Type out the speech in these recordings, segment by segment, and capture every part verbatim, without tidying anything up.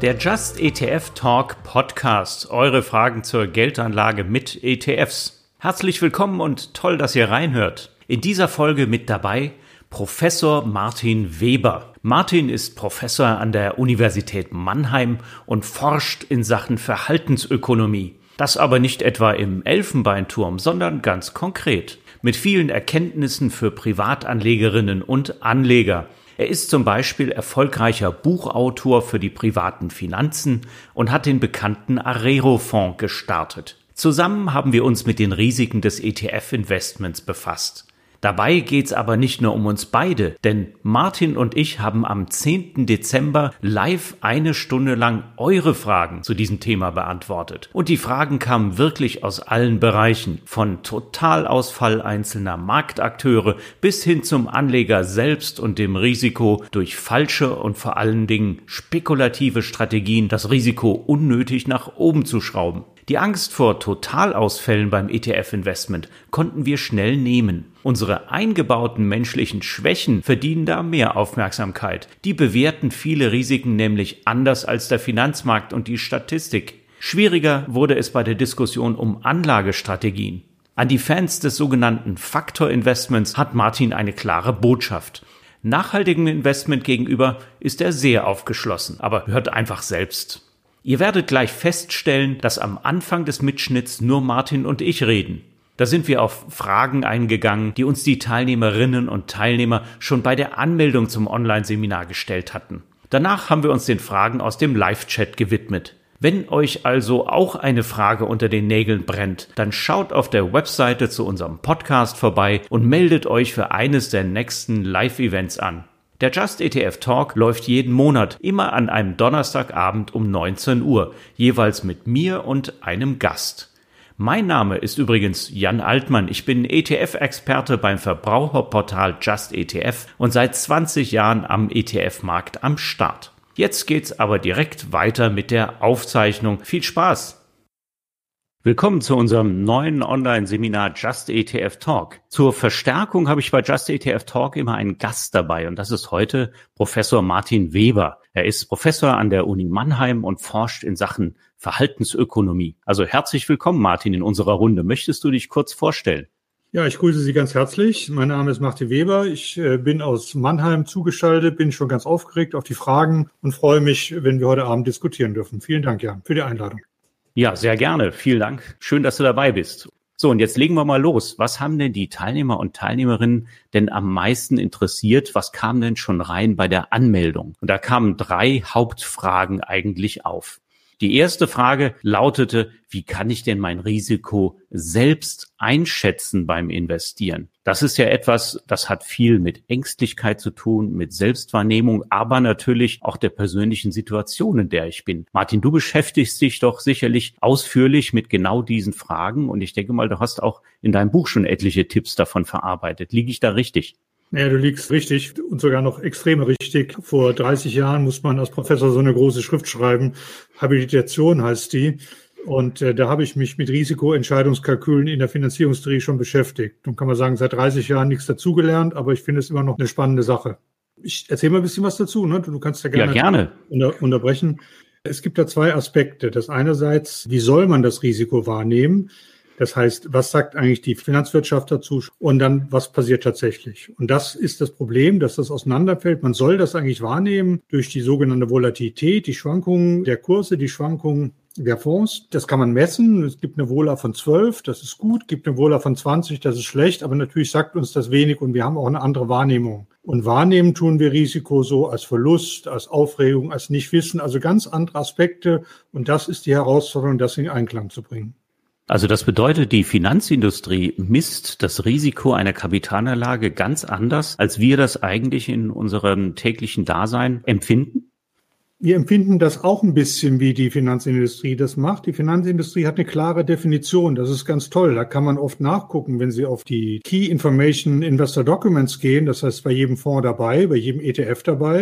Der Just E T F Talk Podcast. Eure Fragen zur Geldanlage mit E T Fs. Herzlich willkommen und toll, dass ihr reinhört. In dieser Folge mit dabei Professor Martin Weber. Martin ist Professor an der Universität Mannheim und forscht in Sachen Verhaltensökonomie. Das aber nicht etwa im Elfenbeinturm, sondern ganz konkret. Mit vielen Erkenntnissen für Privatanlegerinnen und Anleger. Er ist zum Beispiel erfolgreicher Buchautor für die privaten Finanzen und hat den bekannten Arero-Fonds gestartet. Zusammen haben wir uns mit den Risiken des E T F-Investments befasst. Dabei geht's aber nicht nur um uns beide, denn Martin und ich haben am zehnten Dezember live eine Stunde lang eure Fragen zu diesem Thema beantwortet. Und die Fragen kamen wirklich aus allen Bereichen, von Totalausfall einzelner Marktakteure bis hin zum Anleger selbst und dem Risiko, durch falsche und vor allen Dingen spekulative Strategien das Risiko unnötig nach oben zu schrauben. Die Angst vor Totalausfällen beim E T F-Investment konnten wir schnell nehmen. Unsere eingebauten menschlichen Schwächen verdienen da mehr Aufmerksamkeit. Die bewerten viele Risiken nämlich anders als der Finanzmarkt und die Statistik. Schwieriger wurde es bei der Diskussion um Anlagestrategien. An die Fans des sogenannten Faktor-Investments hat Martin eine klare Botschaft. Nachhaltigem Investment gegenüber ist er sehr aufgeschlossen, aber hört einfach selbst. Ihr werdet gleich feststellen, dass am Anfang des Mitschnitts nur Martin und ich reden. Da sind wir auf Fragen eingegangen, die uns die Teilnehmerinnen und Teilnehmer schon bei der Anmeldung zum Online-Seminar gestellt hatten. Danach haben wir uns den Fragen aus dem Live-Chat gewidmet. Wenn euch also auch eine Frage unter den Nägeln brennt, dann schaut auf der Webseite zu unserem Podcast vorbei und meldet euch für eines der nächsten Live-Events an. Der Just E T F Talk läuft jeden Monat, immer an einem Donnerstagabend um neunzehn Uhr, jeweils mit mir und einem Gast. Mein Name ist übrigens Jan Altmann, ich bin E T F-Experte beim Verbraucherportal Just E T F und seit zwanzig Jahren am E T F-Markt am Start. Jetzt geht's aber direkt weiter mit der Aufzeichnung. Viel Spaß! Willkommen zu unserem neuen Online-Seminar Just E T F Talk. Zur Verstärkung habe ich bei Just E T F Talk immer einen Gast dabei und das ist heute Professor Martin Weber. Er ist Professor an der Uni Mannheim und forscht in Sachen Verhaltensökonomie. Also herzlich willkommen, Martin, in unserer Runde. Möchtest du dich kurz vorstellen? Ja, ich grüße Sie ganz herzlich. Mein Name ist Martin Weber. Ich äh, bin aus Mannheim zugeschaltet, bin schon ganz aufgeregt auf die Fragen und freue mich, wenn wir heute Abend diskutieren dürfen. Vielen Dank, Jan, für die Einladung. Ja, sehr gerne. Vielen Dank. Schön, dass du dabei bist. So, und jetzt legen wir mal los. Was haben denn die Teilnehmer und Teilnehmerinnen denn am meisten interessiert? Was kam denn schon rein bei der Anmeldung? Und da kamen drei Hauptfragen eigentlich auf. Die erste Frage lautete, wie kann ich denn mein Risiko selbst einschätzen beim Investieren? Das ist ja etwas, das hat viel mit Ängstlichkeit zu tun, mit Selbstwahrnehmung, aber natürlich auch der persönlichen Situation, in der ich bin. Martin, du beschäftigst dich doch sicherlich ausführlich mit genau diesen Fragen und ich denke mal, du hast auch in deinem Buch schon etliche Tipps davon verarbeitet. Liege ich da richtig? Ja, du liegst richtig und sogar noch extrem richtig. Vor dreißig Jahren muss man als Professor so eine große Schrift schreiben. Habilitation heißt die. Und äh, da habe ich mich mit Risikoentscheidungskalkülen in der Finanzierungstheorie schon beschäftigt. Nun kann man sagen, seit dreißig Jahren nichts dazugelernt, aber ich finde es immer noch eine spannende Sache. Ich erzähle mal ein bisschen was dazu, ne? Du kannst ja gerne, ja, gerne. Unter- unterbrechen. Es gibt da zwei Aspekte. Das einerseits, wie soll man das Risiko wahrnehmen? Das heißt, was sagt eigentlich die Finanzwirtschaft dazu? Und dann, was passiert tatsächlich? Und das ist das Problem, dass das auseinanderfällt. Man soll das eigentlich wahrnehmen durch die sogenannte Volatilität, die Schwankungen der Kurse, die Schwankungen der Fonds. Das kann man messen. Es gibt eine Vola von zwölf, das ist gut. Es gibt eine Vola von zwanzig, das ist schlecht. Aber natürlich sagt uns das wenig und wir haben auch eine andere Wahrnehmung. Und wahrnehmen tun wir Risiko so als Verlust, als Aufregung, als Nichtwissen, also ganz andere Aspekte. Und das ist die Herausforderung, das in Einklang zu bringen. Also das bedeutet, die Finanzindustrie misst das Risiko einer Kapitalanlage ganz anders, als wir das eigentlich in unserem täglichen Dasein empfinden? Wir empfinden das auch ein bisschen, wie die Finanzindustrie das macht. Die Finanzindustrie hat eine klare Definition. Das ist ganz toll. Da kann man oft nachgucken, wenn Sie auf die Key Information Investor Documents gehen. Das heißt, bei jedem Fonds dabei, bei jedem E T F dabei,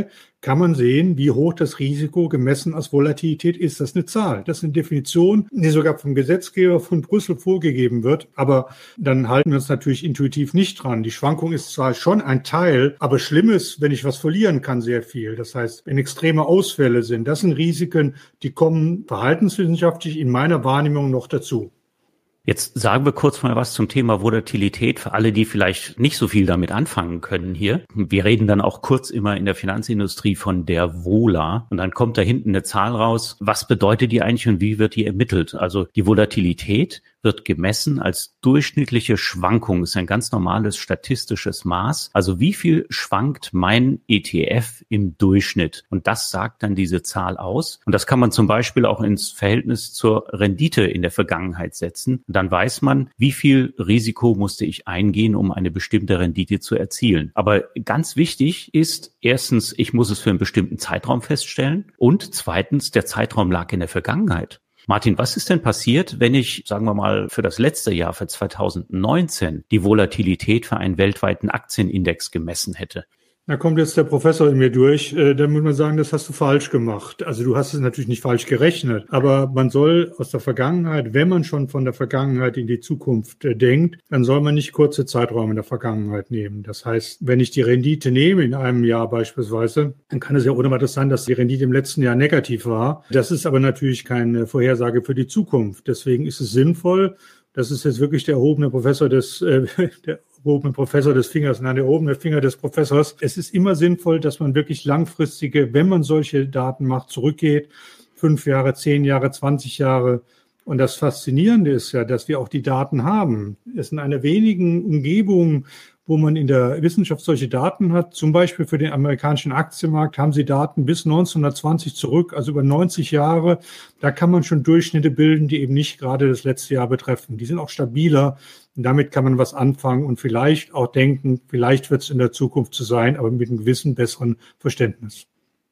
kann man sehen, wie hoch das Risiko gemessen als Volatilität ist. Das ist eine Zahl. Das ist eine Definition, die sogar vom Gesetzgeber von Brüssel vorgegeben wird. Aber dann halten wir uns natürlich intuitiv nicht dran. Die Schwankung ist zwar schon ein Teil, aber schlimm ist, wenn ich was verlieren kann, sehr viel. Das heißt, wenn extreme Ausfälle sind, das sind Risiken, die kommen verhaltenswissenschaftlich in meiner Wahrnehmung noch dazu. Jetzt sagen wir kurz mal was zum Thema Volatilität für alle, die vielleicht nicht so viel damit anfangen können hier. Wir reden dann auch kurz immer in der Finanzindustrie von der Vola und dann kommt da hinten eine Zahl raus. Was bedeutet die eigentlich und wie wird die ermittelt? Also die Volatilität wird gemessen als durchschnittliche Schwankung. Das ist ein ganz normales statistisches Maß. Also wie viel schwankt mein E T F im Durchschnitt? Und das sagt dann diese Zahl aus. Und das kann man zum Beispiel auch ins Verhältnis zur Rendite in der Vergangenheit setzen. Dann weiß man, wie viel Risiko musste ich eingehen, um eine bestimmte Rendite zu erzielen. Aber ganz wichtig ist, erstens, ich muss es für einen bestimmten Zeitraum feststellen und zweitens, der Zeitraum lag in der Vergangenheit. Martin, was ist denn passiert, wenn ich, sagen wir mal, für das letzte Jahr, für zwanzig neunzehn, die Volatilität für einen weltweiten Aktienindex gemessen hätte? Da kommt jetzt der Professor in mir durch. Äh, da muss man sagen, das hast du falsch gemacht. Also du hast es natürlich nicht falsch gerechnet, aber man soll aus der Vergangenheit, wenn man schon von der Vergangenheit in die Zukunft äh, denkt, dann soll man nicht kurze Zeiträume in der Vergangenheit nehmen. Das heißt, wenn ich die Rendite nehme in einem Jahr beispielsweise, dann kann es ja ohne weiteres sein, dass die Rendite im letzten Jahr negativ war. Das ist aber natürlich keine Vorhersage für die Zukunft. Deswegen ist es sinnvoll, das ist jetzt wirklich der erhobene Professor des, äh, der erhobene Professor des Fingers, nein, der erhobene Finger des Professors. Es ist immer sinnvoll, dass man wirklich langfristige, wenn man solche Daten macht, zurückgeht, fünf Jahre, zehn Jahre, zwanzig Jahre. Und das Faszinierende ist ja, dass wir auch die Daten haben. Es sind eine wenigen Umgebungen, wo man in der Wissenschaft solche Daten hat. Zum Beispiel für den amerikanischen Aktienmarkt haben sie Daten bis neunzehnhundertzwanzig zurück, also über neunzig Jahre. Da kann man schon Durchschnitte bilden, die eben nicht gerade das letzte Jahr betreffen. Die sind auch stabiler. Und damit kann man was anfangen und vielleicht auch denken, vielleicht wird es in der Zukunft so sein, aber mit einem gewissen besseren Verständnis.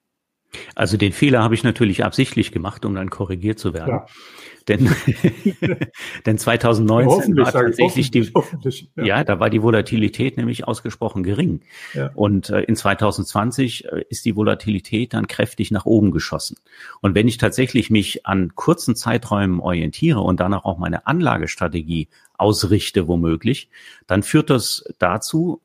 Also den Fehler habe ich natürlich absichtlich gemacht, um dann korrigiert zu werden. Ja. Denn, denn zwanzig neunzehn war tatsächlich die, ja. ja, da war die Volatilität nämlich ausgesprochen gering. Ja. Und äh, in zwanzig zwanzig äh, ist die Volatilität dann kräftig nach oben geschossen. Und wenn ich tatsächlich mich an kurzen Zeiträumen orientiere und danach auch meine Anlagestrategie ausrichte, womöglich, dann führt das dazu,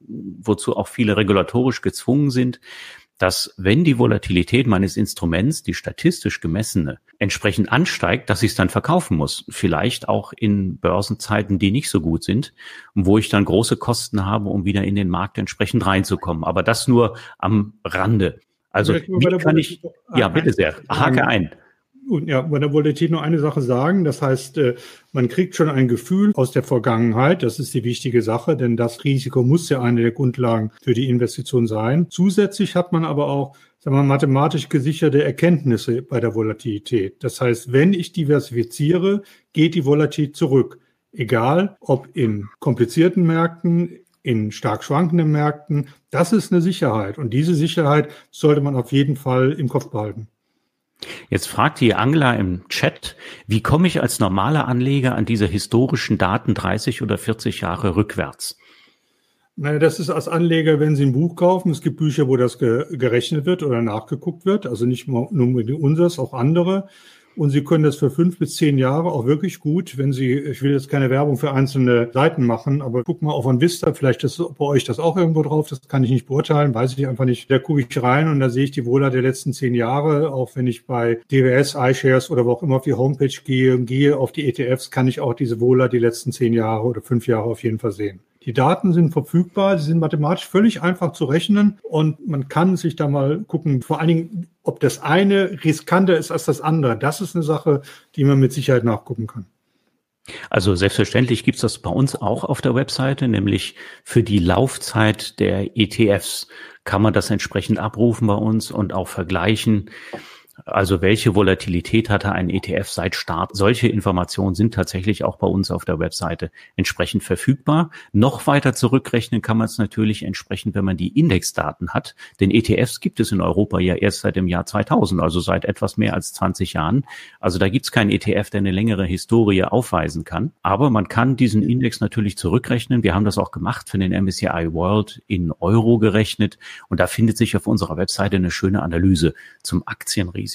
wozu auch viele regulatorisch gezwungen sind, dass wenn die Volatilität meines Instruments, die statistisch gemessene, entsprechend ansteigt, dass ich es dann verkaufen muss. Vielleicht auch in Börsenzeiten, die nicht so gut sind, wo ich dann große Kosten habe, um wieder in den Markt entsprechend reinzukommen. Aber das nur am Rande. Also wie kann ich, ja bitte sehr, hake ein. Ja, bei der Volatilität nur eine Sache sagen. Das heißt, man kriegt schon ein Gefühl aus der Vergangenheit. Das ist die wichtige Sache, denn das Risiko muss ja eine der Grundlagen für die Investition sein. Zusätzlich hat man aber auch, sagen wir mal, mathematisch gesicherte Erkenntnisse bei der Volatilität. Das heißt, wenn ich diversifiziere, geht die Volatilität zurück. Egal, ob in komplizierten Märkten, in stark schwankenden Märkten. Das ist eine Sicherheit. Und diese Sicherheit sollte man auf jeden Fall im Kopf behalten. Jetzt fragt die Angela im Chat, wie komme ich als normaler Anleger an diese historischen Daten dreißig oder vierzig Jahre rückwärts? Naja, das ist als Anleger, wenn Sie ein Buch kaufen. Es gibt Bücher, wo das ge- gerechnet wird oder nachgeguckt wird. Also nicht nur mit unseres, auch andere. Und Sie können das für fünf bis zehn Jahre auch wirklich gut, wenn Sie, ich will jetzt keine Werbung für einzelne Seiten machen, aber guck mal auf OnVista, vielleicht ist bei euch das auch irgendwo drauf, das kann ich nicht beurteilen, weiß ich einfach nicht. Da gucke ich rein und da sehe ich die Vola der letzten zehn Jahre, auch wenn ich bei D W S, iShares oder wo auch immer auf die Homepage gehe und gehe auf die E T Fs, kann ich auch diese Vola die letzten zehn Jahre oder fünf Jahre auf jeden Fall sehen. Die Daten sind verfügbar, sie sind mathematisch völlig einfach zu rechnen und man kann sich da mal gucken, vor allen Dingen, ob das eine riskanter ist als das andere. Das ist eine Sache, die man mit Sicherheit nachgucken kann. Also selbstverständlich gibt's das bei uns auch auf der Webseite, nämlich für die Laufzeit der E T Fs kann man das entsprechend abrufen bei uns und auch vergleichen. Also welche Volatilität hatte ein E T F seit Start? Solche Informationen sind tatsächlich auch bei uns auf der Webseite entsprechend verfügbar. Noch weiter zurückrechnen kann man es natürlich entsprechend, wenn man die Indexdaten hat. Denn E T Fs gibt es in Europa ja erst seit dem Jahr zweitausend, also seit etwas mehr als zwanzig Jahren. Also da gibt es keinen E T F, der eine längere Historie aufweisen kann. Aber man kann diesen Index natürlich zurückrechnen. Wir haben das auch gemacht für den M S C I World in Euro gerechnet. Und da findet sich auf unserer Webseite eine schöne Analyse zum Aktienrisiko.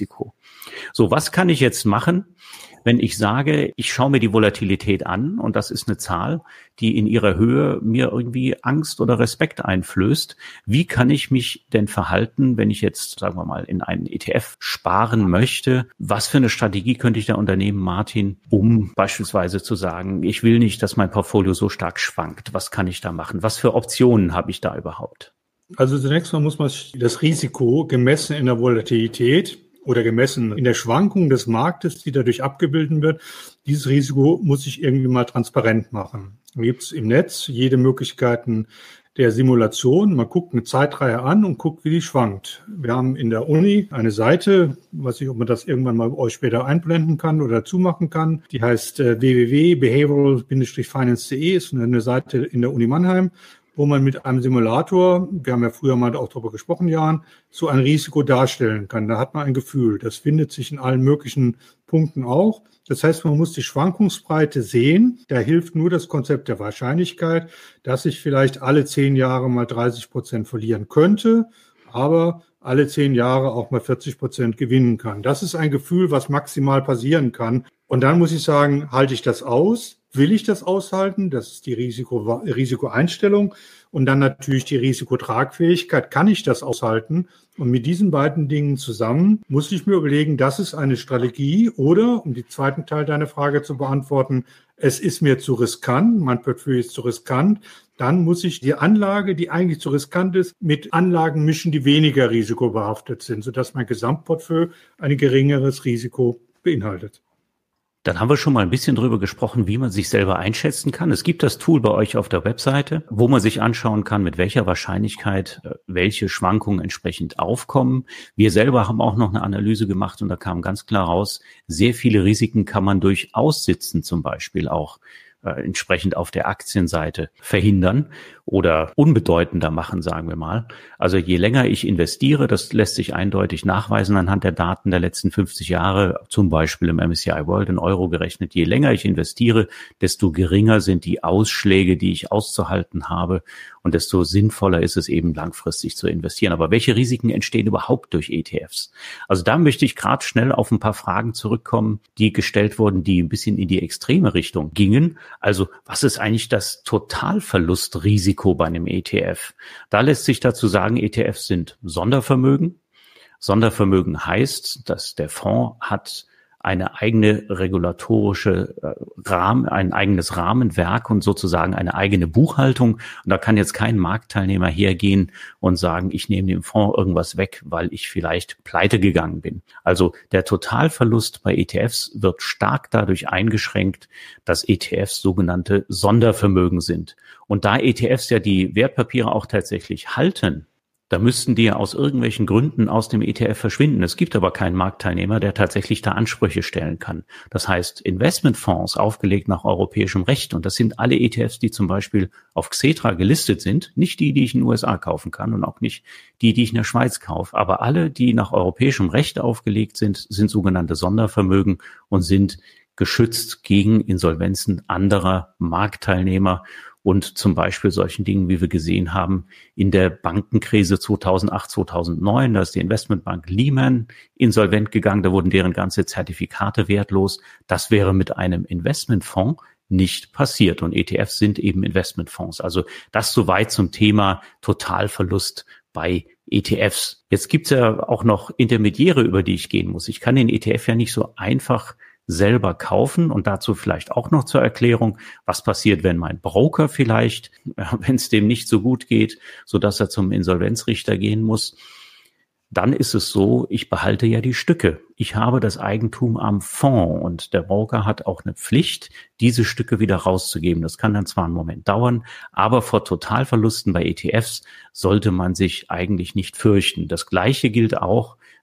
So, was kann ich jetzt machen, wenn ich sage, ich schaue mir die Volatilität an und das ist eine Zahl, die in ihrer Höhe mir irgendwie Angst oder Respekt einflößt? Wie kann ich mich denn verhalten, wenn ich jetzt, sagen wir mal, in einen E T F sparen möchte? Was für eine Strategie könnte ich da unternehmen, Martin, um beispielsweise zu sagen, ich will nicht, dass mein Portfolio so stark schwankt. Was kann ich da machen? Was für Optionen habe ich da überhaupt? Also zunächst mal muss man das Risiko gemessen in der Volatilität oder gemessen in der Schwankung des Marktes, die dadurch abgebildet wird, dieses Risiko muss ich irgendwie mal transparent machen. Da gibt es im Netz jede Möglichkeiten der Simulation. Man guckt eine Zeitreihe an und guckt, wie die schwankt. Wir haben in der Uni eine Seite, weiß nicht, ob man das irgendwann mal euch später einblenden kann oder zumachen kann. Die heißt äh, w w w punkt behavioral Bindestrich finance punkt de, ist eine Seite in der Uni Mannheim, wo man mit einem Simulator, wir haben ja früher mal auch darüber gesprochen, Jan, so ein Risiko darstellen kann. Da hat man ein Gefühl. Das findet sich in allen möglichen Punkten auch. Das heißt, man muss die Schwankungsbreite sehen. Da hilft nur das Konzept der Wahrscheinlichkeit, dass ich vielleicht alle zehn Jahre mal dreißig Prozent verlieren könnte, aber alle zehn Jahre auch mal vierzig Prozent gewinnen kann. Das ist ein Gefühl, was maximal passieren kann. Und dann muss ich sagen, halte ich das aus? Will ich das aushalten? Das ist die Risiko, Risikoeinstellung. Und dann natürlich die Risikotragfähigkeit. Kann ich das aushalten? Und mit diesen beiden Dingen zusammen muss ich mir überlegen, das ist eine Strategie oder, um den zweiten Teil deiner Frage zu beantworten, es ist mir zu riskant, mein Portfolio ist zu riskant. Dann muss ich die Anlage, die eigentlich zu riskant ist, mit Anlagen mischen, die weniger risikobehaftet sind, sodass mein Gesamtportfolio ein geringeres Risiko beinhaltet. Dann haben wir schon mal ein bisschen drüber gesprochen, wie man sich selber einschätzen kann. Es gibt das Tool bei euch auf der Webseite, wo man sich anschauen kann, mit welcher Wahrscheinlichkeit welche Schwankungen entsprechend aufkommen. Wir selber haben auch noch eine Analyse gemacht und da kam ganz klar raus, sehr viele Risiken kann man durch Aussitzen zum Beispiel auch äh, entsprechend auf der Aktienseite verhindern oder unbedeutender machen, sagen wir mal. Also je länger ich investiere, das lässt sich eindeutig nachweisen anhand der Daten der letzten fünfzig Jahre, zum Beispiel im M S C I World in Euro gerechnet. Je länger ich investiere, desto geringer sind die Ausschläge, die ich auszuhalten habe und desto sinnvoller ist es eben langfristig zu investieren. Aber welche Risiken entstehen überhaupt durch E T Fs? Also da möchte ich gerade schnell auf ein paar Fragen zurückkommen, die gestellt wurden, die ein bisschen in die extreme Richtung gingen. Also was ist eigentlich das Totalverlustrisiko bei einem E T F? Da lässt sich dazu sagen, E T Fs sind Sondervermögen. Sondervermögen heißt, dass der Fonds hat eine eigene regulatorische Rahmen, ein eigenes Rahmenwerk und sozusagen eine eigene Buchhaltung. Und da kann jetzt kein Marktteilnehmer hergehen und sagen, ich nehme dem Fonds irgendwas weg, weil ich vielleicht pleite gegangen bin. Also der Totalverlust bei E T Fs wird stark dadurch eingeschränkt, dass E T Fs sogenannte Sondervermögen sind. Und da E T Fs ja die Wertpapiere auch tatsächlich halten, da müssten die ja aus irgendwelchen Gründen aus dem E T F verschwinden. Es gibt aber keinen Marktteilnehmer, der tatsächlich da Ansprüche stellen kann. Das heißt, Investmentfonds aufgelegt nach europäischem Recht, und das sind alle E T Fs, die zum Beispiel auf Xetra gelistet sind, nicht die, die ich in den U S A kaufen kann und auch nicht die, die ich in der Schweiz kaufe, aber alle, die nach europäischem Recht aufgelegt sind, sind sogenannte Sondervermögen und sind geschützt gegen Insolvenzen anderer Marktteilnehmer und zum Beispiel solchen Dingen, wie wir gesehen haben, in der Bankenkrise zweitausendacht, zweitausendneun, da ist die Investmentbank Lehman insolvent gegangen, da wurden deren ganze Zertifikate wertlos. Das wäre mit einem Investmentfonds nicht passiert und E T Fs sind eben Investmentfonds. Also das soweit zum Thema Totalverlust bei E T Fs. Jetzt gibt's ja auch noch Intermediäre, über die ich gehen muss. Ich kann den E T F ja nicht so einfach selber kaufen und dazu vielleicht auch noch zur Erklärung, was passiert, wenn mein Broker vielleicht, wenn es dem nicht so gut geht, so dass er zum Insolvenzrichter gehen muss. Dann ist es so, ich behalte ja die Stücke. Ich habe das Eigentum am Fonds und der Broker hat auch eine Pflicht, diese Stücke wieder rauszugeben. Das kann dann zwar einen Moment dauern, aber vor Totalverlusten bei E T Fs sollte man sich eigentlich nicht fürchten. Das Gleiche gilt auch,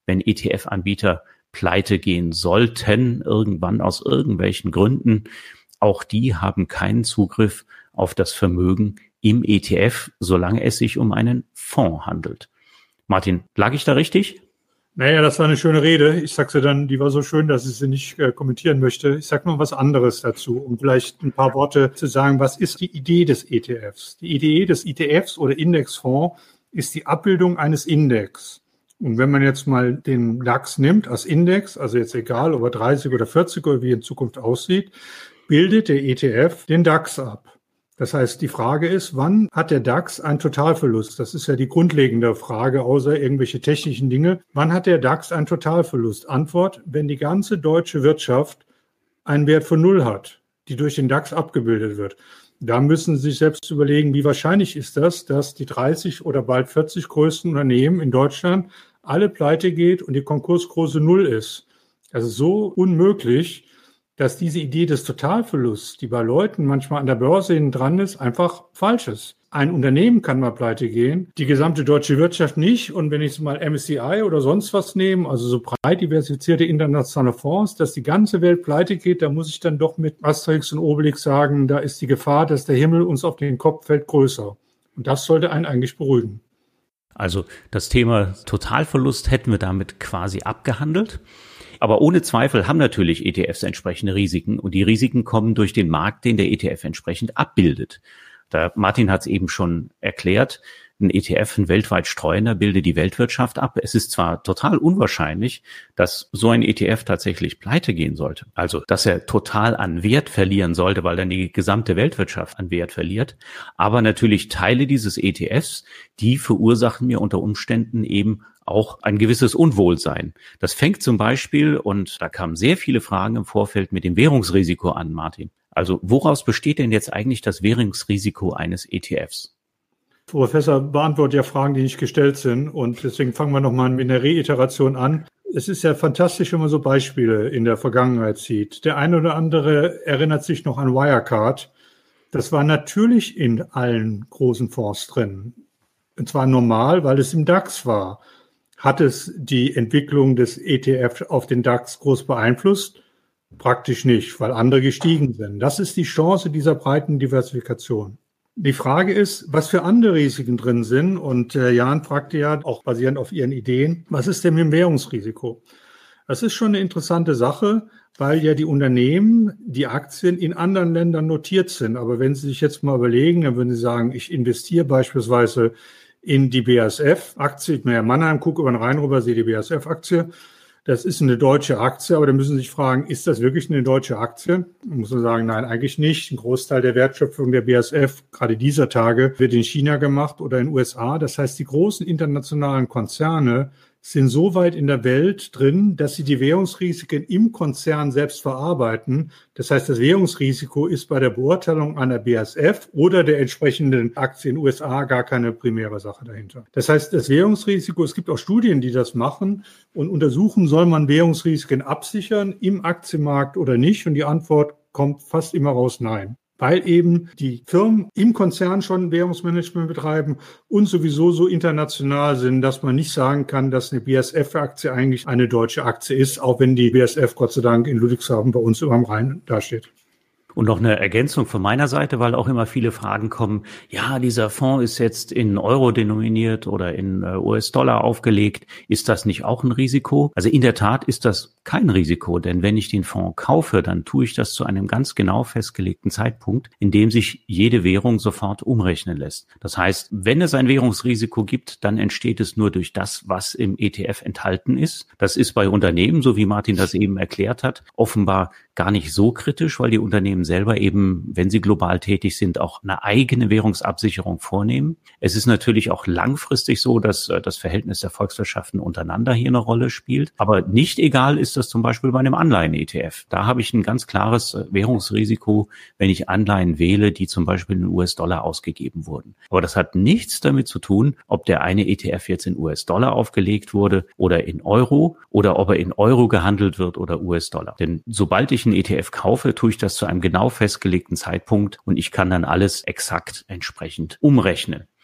wenn E T F-Anbieter pleite gehen sollten, irgendwann aus irgendwelchen Gründen. Auch die haben keinen Zugriff auf das Vermögen im E T F, solange es sich um einen Fonds handelt. Martin, lag ich da richtig? Naja, das war eine schöne Rede. Ich sag's dir dann, die war so schön, dass ich sie nicht äh, kommentieren möchte. Ich sag noch was anderes dazu, um vielleicht ein paar Worte zu sagen, was ist die Idee des E T Fs? Die Idee des E T Fs oder Indexfonds ist die Abbildung eines Index. Und wenn man jetzt mal den DAX nimmt als Index, also jetzt egal, ob er dreißig oder vierzig oder wie in Zukunft aussieht, bildet der E T F den DAX ab. Das heißt, die Frage ist, wann hat der DAX einen Totalverlust? Das ist ja die grundlegende Frage, außer irgendwelche technischen Dinge. Wann hat der DAX einen Totalverlust? Antwort, wenn die ganze deutsche Wirtschaft einen Wert von Null hat, die durch den DAX abgebildet wird. Da müssen Sie sich selbst überlegen, wie wahrscheinlich ist das, dass die dreißig oder bald vierzig größten Unternehmen in Deutschland alle pleite geht und die Konkursquote Null ist. Also so unmöglich, dass diese Idee des Totalverlusts, die bei Leuten manchmal an der Börse hinten dran ist, einfach falsch ist. Ein Unternehmen kann mal pleite gehen, die gesamte deutsche Wirtschaft nicht. Und wenn ich mal M S C I oder sonst was nehme, also so breit diversifizierte internationale Fonds, dass die ganze Welt pleite geht, da muss ich dann doch mit Asterix und Obelix sagen, da ist die Gefahr, dass der Himmel uns auf den Kopf fällt, größer. Und das sollte einen eigentlich beruhigen. Also das Thema Totalverlust hätten wir damit quasi abgehandelt. Aber ohne Zweifel haben natürlich E T Fs entsprechende Risiken und die Risiken kommen durch den Markt, den der E T F entsprechend abbildet. Da Martin hat es eben schon erklärt, ein E T F, ein weltweit streuender, bildet die Weltwirtschaft ab. Es ist zwar total unwahrscheinlich, dass so ein E T F tatsächlich pleite gehen sollte, also dass er total an Wert verlieren sollte, weil dann die gesamte Weltwirtschaft an Wert verliert, aber natürlich Teile dieses E T Fs, die verursachen mir unter Umständen eben auch ein gewisses Unwohlsein. Das fängt zum Beispiel, und da kamen sehr viele Fragen im Vorfeld, mit dem Währungsrisiko an, Martin. Also woraus besteht denn jetzt eigentlich das Währungsrisiko eines E T Fs? Professor beantwortet ja Fragen, die nicht gestellt sind. Und deswegen fangen wir nochmal mit einer Reiteration an. Es ist ja fantastisch, wenn man so Beispiele in der Vergangenheit sieht. Der eine oder andere erinnert sich noch an Wirecard. Das war natürlich in allen großen Fonds drin. Und zwar normal, weil es im DAX war. Hat es die Entwicklung des E T F auf den DAX groß beeinflusst? Praktisch nicht, weil andere gestiegen sind. Das ist die Chance dieser breiten Diversifikation. Die Frage ist, was für andere Risiken drin sind. Und äh, Jan fragte ja, auch basierend auf Ihren Ideen, was ist denn mit dem Währungsrisiko? Das ist schon eine interessante Sache, weil ja die Unternehmen, die Aktien in anderen Ländern notiert sind. Aber wenn Sie sich jetzt mal überlegen, dann würden Sie sagen, ich investiere beispielsweise in die B A S F-Aktie. Ich bin ja in Mannheim, gucke über den Rhein rüber, sehe die B A S F-Aktie. Das ist eine deutsche Aktie, aber da müssen Sie sich fragen, ist das wirklich eine deutsche Aktie? Da muss man sagen, nein, eigentlich nicht. Ein Großteil der Wertschöpfung der B A S F, gerade dieser Tage, wird in China gemacht oder in den U S A. Das heißt, die großen internationalen Konzerne sind so weit in der Welt drin, dass sie die Währungsrisiken im Konzern selbst verarbeiten. Das heißt, das Währungsrisiko ist bei der Beurteilung einer B A S F oder der entsprechenden Aktie in den U S A gar keine primäre Sache dahinter. Das heißt, das Währungsrisiko, es gibt auch Studien, die das machen und untersuchen, soll man Währungsrisiken absichern im Aktienmarkt oder nicht? Und die Antwort kommt fast immer raus, nein. Weil eben die Firmen im Konzern schon Währungsmanagement betreiben und sowieso so international sind, dass man nicht sagen kann, dass eine B A S F-Aktie eigentlich eine deutsche Aktie ist, auch wenn die B A S F Gott sei Dank in Ludwigshafen bei uns über dem Rhein dasteht. Und noch eine Ergänzung von meiner Seite, weil auch immer viele Fragen kommen, ja, dieser Fonds ist jetzt in Euro denominiert oder in U S-Dollar aufgelegt. Ist das nicht auch ein Risiko? Also in der Tat ist das kein Risiko, denn wenn ich den Fonds kaufe, dann tue ich das zu einem ganz genau festgelegten Zeitpunkt, in dem sich jede Währung sofort umrechnen lässt. Das heißt, wenn es ein Währungsrisiko gibt, dann entsteht es nur durch das, was im E T F enthalten ist. Das ist bei Unternehmen, so wie Martin das eben erklärt hat, offenbar gar nicht so kritisch, weil die Unternehmen selber eben, wenn sie global tätig sind, auch eine eigene Währungsabsicherung vornehmen. Es ist natürlich auch langfristig so, dass das Verhältnis der Volkswirtschaften untereinander hier eine Rolle spielt. Aber nicht egal ist das zum Beispiel bei einem Anleihen-E T F. Da habe ich ein ganz klares Währungsrisiko, wenn ich Anleihen wähle, die zum Beispiel in U S-Dollar ausgegeben wurden. Aber das hat nichts damit zu tun, ob der eine E T F jetzt in U S-Dollar aufgelegt wurde oder in Euro oder ob er in Euro gehandelt wird oder U S-Dollar. Denn sobald ich einen E T F kaufe, tue ich das zu einem genau festgelegten Zeitpunkt und ich kann dann alles exakt entsprechend umrechnen.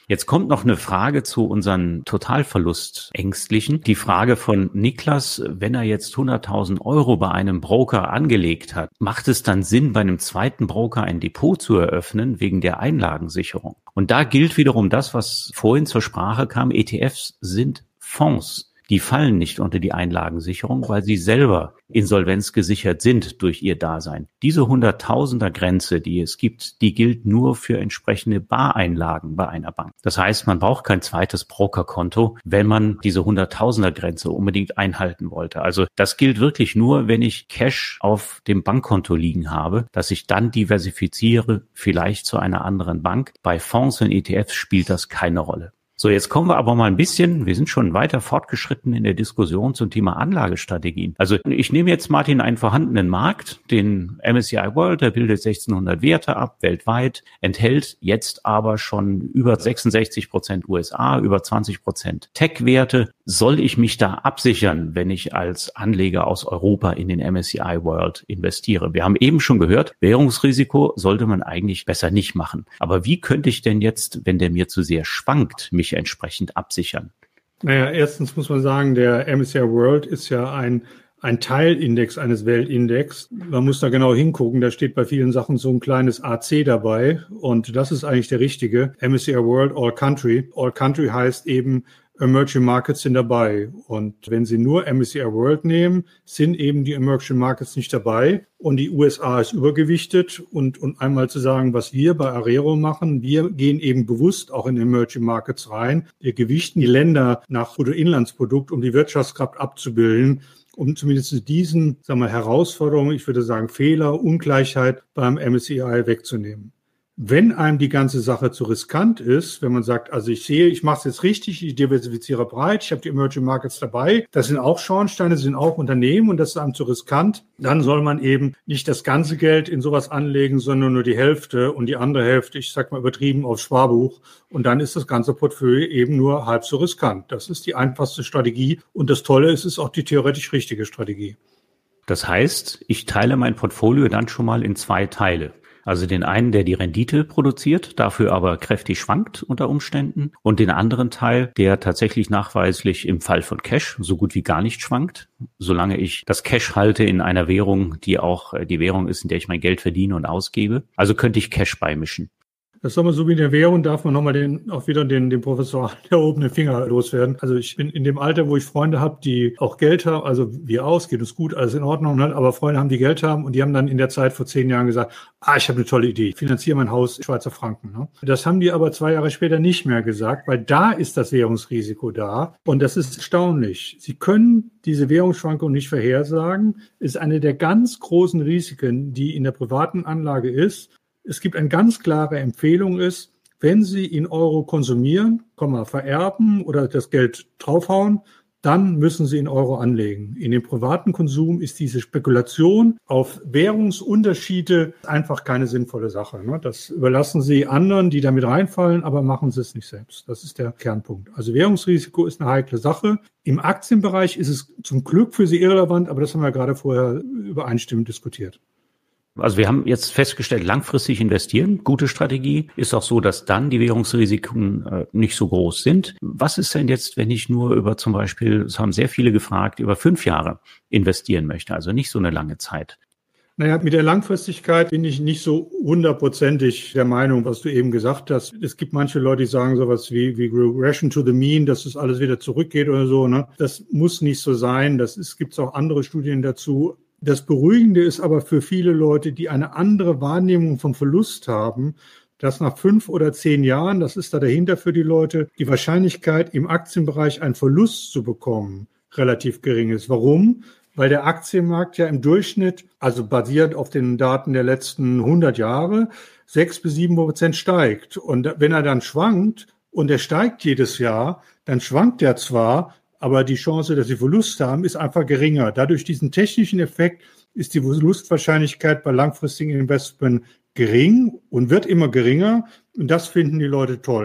Jetzt kommt noch eine Frage zu unseren Totalverlustängstlichen. Die Frage von Niklas, wenn er jetzt hunderttausend Euro bei einem Broker angelegt hat, macht es dann Sinn, bei einem zweiten Broker ein Depot zu eröffnen wegen der Einlagensicherung? Und da gilt wiederum das, was vorhin zur Sprache kam. E T Fs sind Fonds. Die fallen nicht unter die Einlagensicherung, weil sie selber insolvenzgesichert sind durch ihr Dasein. Diese Hunderttausender-Grenze, die es gibt, die gilt nur für entsprechende Bareinlagen bei einer Bank. Das heißt, man braucht kein zweites Brokerkonto, wenn man diese Hunderttausender-Grenze unbedingt einhalten wollte. Also das gilt wirklich nur, wenn ich Cash auf dem Bankkonto liegen habe, dass ich dann diversifiziere, vielleicht zu einer anderen Bank. Bei Fonds und E T Fs spielt das keine Rolle. So, jetzt kommen wir aber mal ein bisschen, wir sind schon weiter fortgeschritten in der Diskussion zum Thema Anlagestrategien. Also ich nehme jetzt, Martin, einen vorhandenen Markt, den M S C I World, der bildet sechzehnhundert Werte ab, weltweit, enthält jetzt aber schon über sechsundsechzig Prozent U S A, über zwanzig Prozent Tech-Werte. Soll ich mich da absichern, wenn ich als Anleger aus Europa in den M S C I World investiere? Wir haben eben schon gehört, Währungsrisiko sollte man eigentlich besser nicht machen. Aber wie könnte ich denn jetzt, wenn der mir zu sehr schwankt, mich entsprechend absichern? Naja, erstens muss man sagen, der M S C I World ist ja ein, ein Teilindex eines Weltindex. Man muss da genau hingucken, da steht bei vielen Sachen so ein kleines A C dabei und das ist eigentlich der richtige. M S C I World All Country. All Country heißt eben, Emerging Markets sind dabei. Und wenn Sie nur M S C I World nehmen, sind eben die Emerging Markets nicht dabei. Und die U S A ist übergewichtet. Und, und einmal zu sagen, was wir bei Arero machen, wir gehen eben bewusst auch in Emerging Markets rein. Wir gewichten die Länder nach Bruttoinlandsprodukt, um die Wirtschaftskraft abzubilden, um zumindest diesen, sagen wir, Herausforderungen, ich würde sagen Fehler, Ungleichheit beim M S C I wegzunehmen. Wenn einem die ganze Sache zu riskant ist, wenn man sagt, also ich sehe, ich mache es jetzt richtig, ich diversifiziere breit, ich habe die Emerging Markets dabei, das sind auch Schornsteine, das sind auch Unternehmen und das ist einem zu riskant, dann soll man eben nicht das ganze Geld in sowas anlegen, sondern nur die Hälfte und die andere Hälfte, ich sag mal übertrieben, aufs Sparbuch und dann ist das ganze Portfolio eben nur halb so riskant. Das ist die einfachste Strategie und das Tolle ist, es ist auch die theoretisch richtige Strategie. Das heißt, ich teile mein Portfolio dann schon mal in zwei Teile. Also den einen, der die Rendite produziert, dafür aber kräftig schwankt unter Umständen und den anderen Teil, der tatsächlich nachweislich im Fall von Cash so gut wie gar nicht schwankt, solange ich das Cash halte in einer Währung, die auch die Währung ist, in der ich mein Geld verdiene und ausgebe. Also könnte ich Cash beimischen. Das ist aber so wie in der Währung, darf man nochmal den, auch wieder den, den Professor erhobenen Finger loswerden. Also ich bin in dem Alter, wo ich Freunde habe, die auch Geld haben, also wir aus, geht uns gut, alles in Ordnung, ne? Aber Freunde haben, die Geld haben und die haben dann in der Zeit vor zehn Jahren gesagt, ah, ich habe eine tolle Idee, ich finanziere mein Haus in Schweizer Franken. Ne? Das haben die aber zwei Jahre später nicht mehr gesagt, weil da ist das Währungsrisiko da und das ist erstaunlich. Sie können diese Währungsschwankung nicht vorhersagen, ist eine der ganz großen Risiken, die in der privaten Anlage ist. Es gibt eine ganz klare Empfehlung ist, wenn Sie in Euro konsumieren, vererben oder das Geld draufhauen, dann müssen Sie in Euro anlegen. In dem privaten Konsum ist diese Spekulation auf Währungsunterschiede einfach keine sinnvolle Sache. Das überlassen Sie anderen, die damit reinfallen, aber machen Sie es nicht selbst. Das ist der Kernpunkt. Also Währungsrisiko ist eine heikle Sache. Im Aktienbereich ist es zum Glück für Sie irrelevant, aber das haben wir gerade vorher übereinstimmend diskutiert. Also wir haben jetzt festgestellt, langfristig investieren, gute Strategie. Ist auch so, dass dann die Währungsrisiken äh, nicht so groß sind. Was ist denn jetzt, wenn ich nur über zum Beispiel, das haben sehr viele gefragt, über fünf Jahre investieren möchte, also nicht so eine lange Zeit? Naja, mit der Langfristigkeit bin ich nicht so hundertprozentig der Meinung, was du eben gesagt hast. Es gibt manche Leute, die sagen sowas wie, wie Regression to the mean, dass das alles wieder zurückgeht oder so. Ne? Das muss nicht so sein. Das ist, gibt's auch andere Studien dazu. Das Beruhigende ist aber für viele Leute, die eine andere Wahrnehmung vom Verlust haben, dass nach fünf oder zehn Jahren, das ist da dahinter für die Leute, die Wahrscheinlichkeit im Aktienbereich einen Verlust zu bekommen relativ gering ist. Warum? Weil der Aktienmarkt ja im Durchschnitt, also basierend auf den Daten der letzten hundert Jahre, sechs bis sieben Prozent steigt. Und wenn er dann schwankt und er steigt jedes Jahr, dann schwankt er zwar, aber die Chance, dass sie Verlust haben, ist einfach geringer. Dadurch diesen technischen Effekt ist die Verlustwahrscheinlichkeit bei langfristigen Investment gering und wird immer geringer. Und das finden die Leute toll.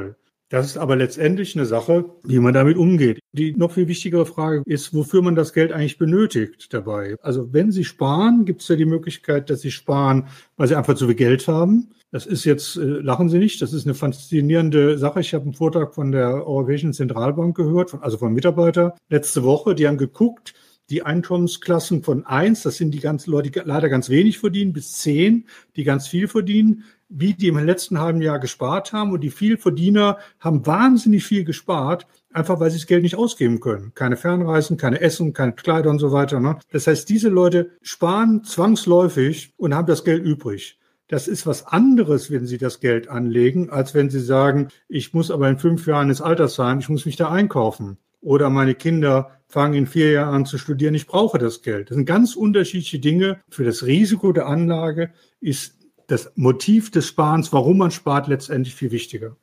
Das ist aber letztendlich eine Sache, wie man damit umgeht. Die noch viel wichtigere Frage ist, wofür man das Geld eigentlich benötigt dabei. Also wenn Sie sparen, gibt es ja die Möglichkeit, dass Sie sparen, weil Sie einfach zu viel Geld haben. Das ist jetzt, äh, lachen Sie nicht, das ist eine faszinierende Sache. Ich habe einen Vortrag von der Europäischen Zentralbank gehört, von, also von Mitarbeitern letzte Woche. Die haben geguckt, die Einkommensklassen von eins, das sind die ganzen Leute, die leider ganz wenig verdienen, bis zehn, die ganz viel verdienen, wie die im letzten halben Jahr gespart haben. Und die Vielverdiener haben wahnsinnig viel gespart, einfach weil sie das Geld nicht ausgeben können. Keine Fernreisen, keine Essen, keine Kleider und so weiter. Ne? Das heißt, diese Leute sparen zwangsläufig und haben das Geld übrig. Das ist was anderes, wenn Sie das Geld anlegen, als wenn Sie sagen, ich muss aber in fünf Jahren ins Altersheim, ich muss mich da einkaufen. Oder meine Kinder fangen in vier Jahren an zu studieren, ich brauche das Geld. Das sind ganz unterschiedliche Dinge. Für das Risiko der Anlage ist das Motiv des Sparens, warum man spart, letztendlich viel wichtiger.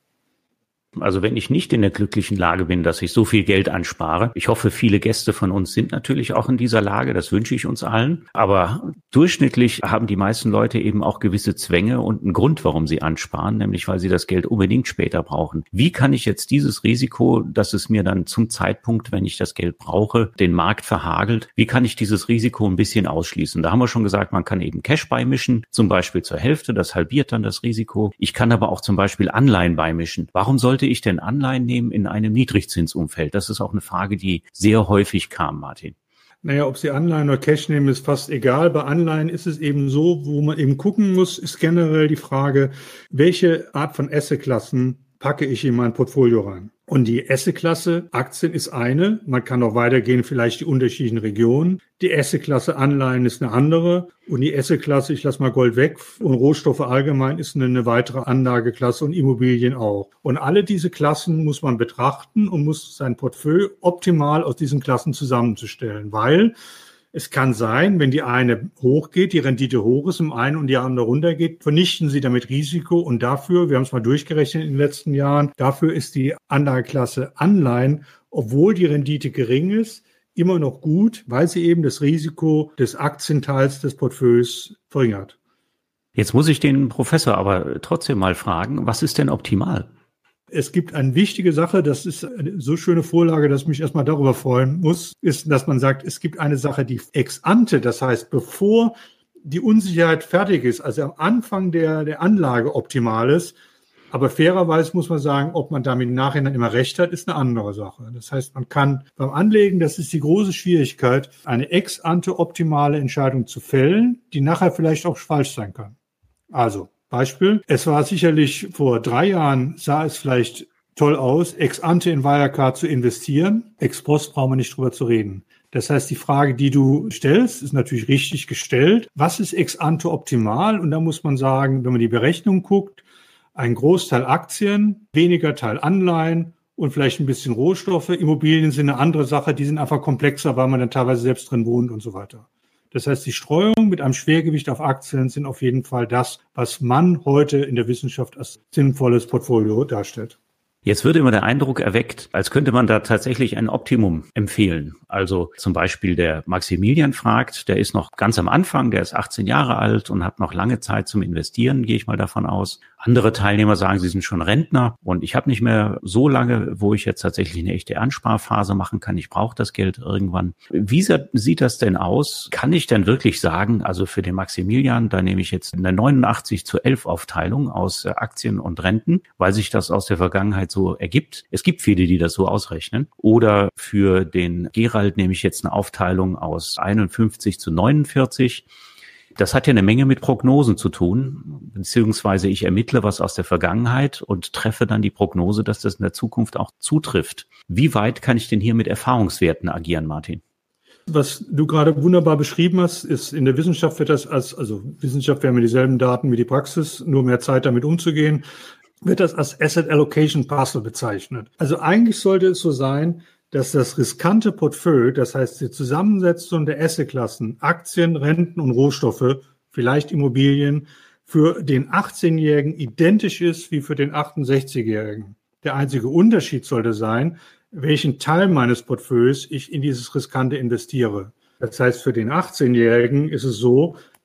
Also wenn ich nicht in der glücklichen Lage bin, dass ich so viel Geld anspare, ich hoffe, viele Gäste von uns sind natürlich auch in dieser Lage, das wünsche ich uns allen, aber durchschnittlich haben die meisten Leute eben auch gewisse Zwänge und einen Grund, warum sie ansparen, nämlich weil sie das Geld unbedingt später brauchen. Wie kann ich jetzt dieses Risiko, dass es mir dann zum Zeitpunkt, wenn ich das Geld brauche, den Markt verhagelt, wie kann ich dieses Risiko ein bisschen ausschließen? Da haben wir schon gesagt, man kann eben Cash beimischen, zum Beispiel zur Hälfte, das halbiert dann das Risiko. Ich kann aber auch zum Beispiel Anleihen beimischen. Warum sollte ich denn Anleihen nehmen in einem Niedrigzinsumfeld? Das ist auch eine Frage, die sehr häufig kam, Martin. Naja, ob Sie Anleihen oder Cash nehmen, ist fast egal. Bei Anleihen ist es eben so, wo man eben gucken muss, ist generell die Frage, welche Art von Assetklassen packe ich in mein Portfolio rein? Und die Assetklasse Aktien ist eine. Man kann auch weitergehen, vielleicht die unterschiedlichen Regionen. Die Assetklasse Anleihen ist eine andere. Und die Assetklasse, ich lasse mal Gold weg, und Rohstoffe allgemein ist eine, eine weitere Anlageklasse und Immobilien auch. Und alle diese Klassen muss man betrachten und muss sein Portfolio optimal aus diesen Klassen zusammenzustellen, weil es kann sein, wenn die eine hochgeht, die Rendite hoch ist, im einen und die andere runtergeht, vernichten sie damit Risiko. Und dafür, wir haben es mal durchgerechnet in den letzten Jahren, dafür ist die Anlageklasse Anleihen, obwohl die Rendite gering ist, immer noch gut, weil sie eben das Risiko des Aktienteils des Portfolios verringert. Jetzt muss ich den Professor aber trotzdem mal fragen, was ist denn optimal? Es gibt eine wichtige Sache, das ist eine so schöne Vorlage, dass ich mich erstmal darüber freuen muss, ist, dass man sagt, es gibt eine Sache, die ex ante, das heißt, bevor die Unsicherheit fertig ist, also am Anfang der, der Anlage optimal ist. Aber fairerweise muss man sagen, ob man damit im Nachhinein immer recht hat, ist eine andere Sache. Das heißt, man kann beim Anlegen, das ist die große Schwierigkeit, eine ex ante optimale Entscheidung zu fällen, die nachher vielleicht auch falsch sein kann. Also, Beispiel, es war sicherlich vor drei Jahren, sah es vielleicht toll aus, ex ante in Wirecard zu investieren. Ex post brauchen wir nicht drüber zu reden. Das heißt, die Frage, die du stellst, ist natürlich richtig gestellt. Was ist ex ante optimal? Und da muss man sagen, wenn man die Berechnung guckt, ein Großteil Aktien, weniger Teil Anleihen und vielleicht ein bisschen Rohstoffe. Immobilien sind eine andere Sache, die sind einfach komplexer, weil man dann teilweise selbst drin wohnt und so weiter. Das heißt, die Streuung mit einem Schwergewicht auf Aktien sind auf jeden Fall das, was man heute in der Wissenschaft als sinnvolles Portfolio darstellt. Jetzt wird immer der Eindruck erweckt, als könnte man da tatsächlich ein Optimum empfehlen. Also zum Beispiel der Maximilian fragt, der ist noch ganz am Anfang, der ist achtzehn Jahre alt und hat noch lange Zeit zum Investieren, gehe ich mal davon aus. Andere Teilnehmer sagen, sie sind schon Rentner und ich habe nicht mehr so lange, wo ich jetzt tatsächlich eine echte Ansparphase machen kann. Ich brauche das Geld irgendwann. Wie sieht das denn aus? Kann ich denn wirklich sagen, also für den Maximilian, da nehme ich jetzt eine neunundachtzig zu elf Aufteilung aus Aktien und Renten, weil sich das aus der Vergangenheit so ergibt. Es gibt viele, die das so ausrechnen. Oder für den Gerald nehme ich jetzt eine Aufteilung aus einundfünfzig zu neunundvierzig. Das hat ja eine Menge mit Prognosen zu tun, beziehungsweise ich ermittle was aus der Vergangenheit und treffe dann die Prognose, dass das in der Zukunft auch zutrifft. Wie weit kann ich denn hier mit Erfahrungswerten agieren, Martin? Was du gerade wunderbar beschrieben hast, ist, in der Wissenschaft wird das als, also Wissenschaft, wir haben dieselben Daten wie die Praxis, nur mehr Zeit damit umzugehen, wird das als Asset Allocation Puzzle bezeichnet. Also eigentlich sollte es so sein, dass das riskante Portfolio, das heißt die Zusammensetzung der Assetklassen, Aktien, Renten und Rohstoffe, vielleicht Immobilien, für den achtzehnjährigen identisch ist wie für den achtundsechzigjährigen. Der einzige Unterschied sollte sein, welchen Teil meines Portfolios ich in dieses Riskante investiere. Das heißt, für den achtzehnjährigen ist es so,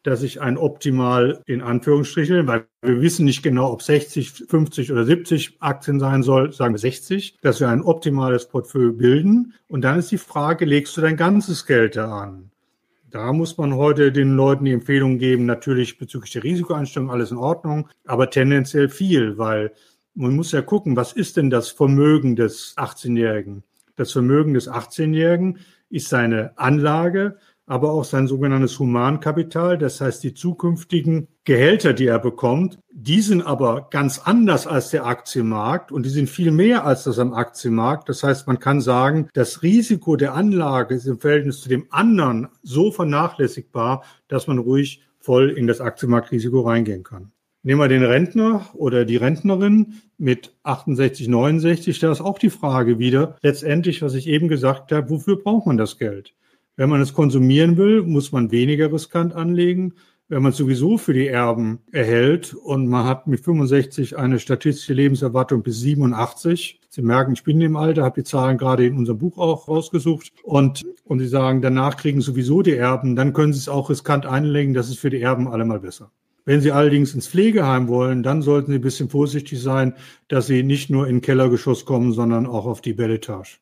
dass ich ein optimal, in Anführungsstrichen, weil wir wissen nicht genau, ob sechzig, fünfzig oder siebzig Aktien sein soll, sagen wir sechzig, dass wir ein optimales Portfolio bilden. Und dann ist die Frage, legst du dein ganzes Geld da an? Da muss man heute den Leuten die Empfehlung geben, natürlich bezüglich der Risikoeinstellung alles in Ordnung, aber tendenziell viel, weil man muss ja gucken, was ist denn das Vermögen des achtzehnjährigen? Das Vermögen des achtzehnjährigen ist seine Anlage, aber auch sein sogenanntes Humankapital, das heißt die zukünftigen Gehälter, die er bekommt, die sind aber ganz anders als der Aktienmarkt und die sind viel mehr als das am Aktienmarkt. Das heißt, man kann sagen, das Risiko der Anlage ist im Verhältnis zu dem anderen so vernachlässigbar, dass man ruhig voll in das Aktienmarktrisiko reingehen kann. Nehmen wir den Rentner oder die Rentnerin mit achtundsechzig, neunundsechzig, da ist auch die Frage wieder, letztendlich, was ich eben gesagt habe, wofür braucht man das Geld? Wenn man es konsumieren will, muss man weniger riskant anlegen. Wenn man es sowieso für die Erben erhält und man hat mit fünfundsechzig eine statistische Lebenserwartung bis siebenundachtzig. Sie merken, ich bin in dem Alter, habe die Zahlen gerade in unserem Buch auch rausgesucht. Und, und Sie sagen, danach kriegen sowieso die Erben, dann können Sie es auch riskant einlegen, das ist für die Erben allemal besser. Wenn Sie allerdings ins Pflegeheim wollen, dann sollten Sie ein bisschen vorsichtig sein, dass Sie nicht nur in den Kellergeschoss kommen, sondern auch auf die Belletage.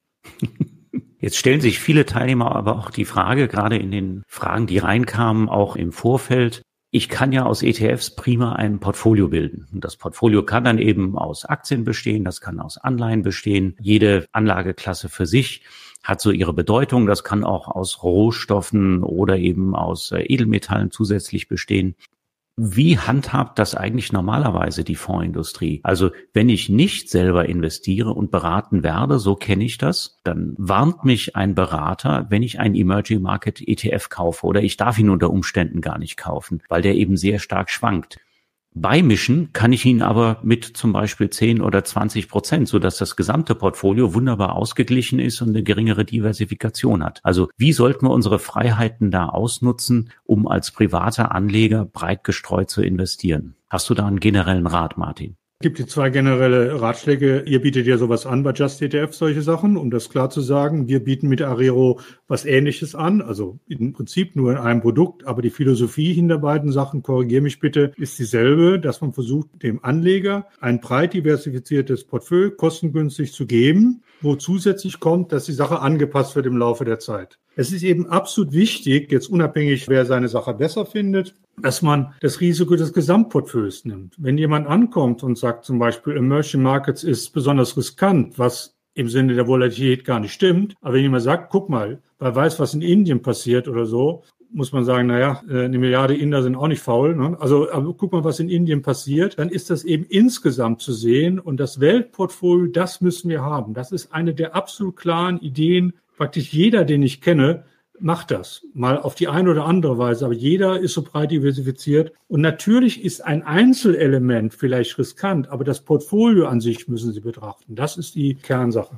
Jetzt stellen sich viele Teilnehmer aber auch die Frage, gerade in den Fragen, die reinkamen, auch im Vorfeld, ich kann ja aus E T Fs prima ein Portfolio bilden. Und das Portfolio kann dann eben aus Aktien bestehen, das kann aus Anleihen bestehen. Jede Anlageklasse für sich hat so ihre Bedeutung. Das kann auch aus Rohstoffen oder eben aus Edelmetallen zusätzlich bestehen. Wie handhabt das eigentlich normalerweise die Fondsindustrie? Also wenn ich nicht selber investiere und beraten werde, so kenne ich das, dann warnt mich ein Berater, wenn ich einen Emerging Market E T F kaufe oder ich darf ihn unter Umständen gar nicht kaufen, weil der eben sehr stark schwankt. Beimischen kann ich ihn aber mit zum Beispiel zehn oder zwanzig Prozent, sodass das gesamte Portfolio wunderbar ausgeglichen ist und eine geringere Diversifikation hat. Also wie sollten wir unsere Freiheiten da ausnutzen, um als privater Anleger breit gestreut zu investieren? Hast du da einen generellen Rat, Martin? Es gibt die zwei generelle Ratschläge. Ihr bietet ja sowas an bei Just E T F, solche Sachen, um das klar zu sagen. Wir bieten mit Arero was Ähnliches an, also im Prinzip nur in einem Produkt, aber die Philosophie hinter beiden Sachen, korrigiere mich bitte, ist dieselbe, dass man versucht, dem Anleger ein breit diversifiziertes Portfolio kostengünstig zu geben, wo zusätzlich kommt, dass die Sache angepasst wird im Laufe der Zeit. Es ist eben absolut wichtig, jetzt unabhängig, wer seine Sache besser findet, dass man das Risiko des Gesamtportfolios nimmt. Wenn jemand ankommt und sagt zum Beispiel, Emerging Markets ist besonders riskant, was im Sinne der Volatilität gar nicht stimmt, aber wenn jemand sagt, guck mal, wer weiß, was in Indien passiert oder so, muss man sagen, naja, eine Milliarde Inder sind auch nicht faul, ne? Also aber guck mal, was in Indien passiert, dann ist das eben insgesamt zu sehen und das Weltportfolio, das müssen wir haben. Das ist eine der absolut klaren Ideen. Praktisch jeder, den ich kenne, macht das. Mal auf die eine oder andere Weise, aber jeder ist so breit diversifiziert. Und natürlich ist ein Einzelelement vielleicht riskant, aber das Portfolio an sich müssen Sie betrachten. Das ist die Kernsache.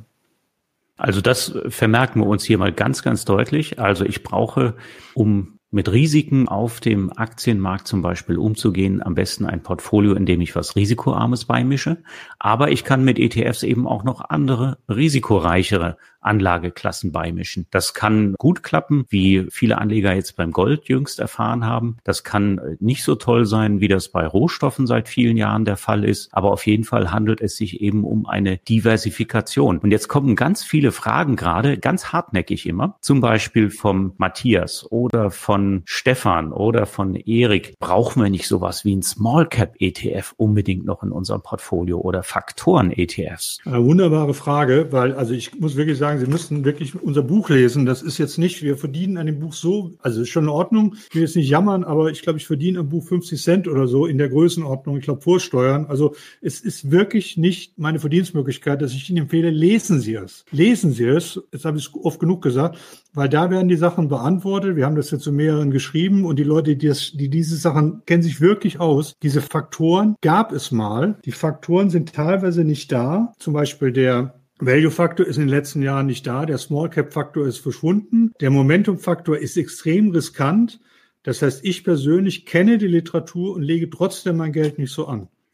Also das vermerken wir uns hier mal ganz, ganz deutlich. Also ich brauche, um mit Risiken auf dem Aktienmarkt zum Beispiel umzugehen, am besten ein Portfolio, in dem ich was Risikoarmes beimische. Aber ich kann mit E T Fs eben auch noch andere, risikoreichere Anlageklassen beimischen. Das kann gut klappen, wie viele Anleger jetzt beim Gold jüngst erfahren haben. Das kann nicht so toll sein, wie das bei Rohstoffen seit vielen Jahren der Fall ist. Aber auf jeden Fall handelt es sich eben um eine Diversifikation. Und jetzt kommen ganz viele Fragen gerade, ganz hartnäckig immer, zum Beispiel vom Matthias oder von Stefan oder von Erik. Brauchen wir nicht sowas wie ein Small Cap E T F unbedingt noch in unserem Portfolio oder Faktoren E T Fs? Eine wunderbare Frage, weil also ich muss wirklich sagen, Sie müssen wirklich unser Buch lesen. Das ist jetzt nicht, wir verdienen an dem Buch so, also ist schon in Ordnung. Ich will jetzt nicht jammern, aber ich glaube, ich verdiene am Buch fünfzig Cent oder so in der Größenordnung. Ich glaube, Vorsteuern. Also es ist wirklich nicht meine Verdienstmöglichkeit, dass ich Ihnen empfehle, lesen Sie es. Lesen Sie es. Jetzt habe ich es oft genug gesagt, weil da werden die Sachen beantwortet. Wir haben das jetzt zu mehreren geschrieben und die Leute, die, das, die diese Sachen kennen sich wirklich aus. Diese Faktoren gab es mal. Die Faktoren sind teilweise nicht da. Zum Beispiel der Value-Faktor ist in den letzten Jahren nicht da. Der Small-Cap-Faktor ist verschwunden. Der Momentum-Faktor ist extrem riskant. Das heißt, ich persönlich kenne die Literatur und lege trotzdem mein Geld nicht so an.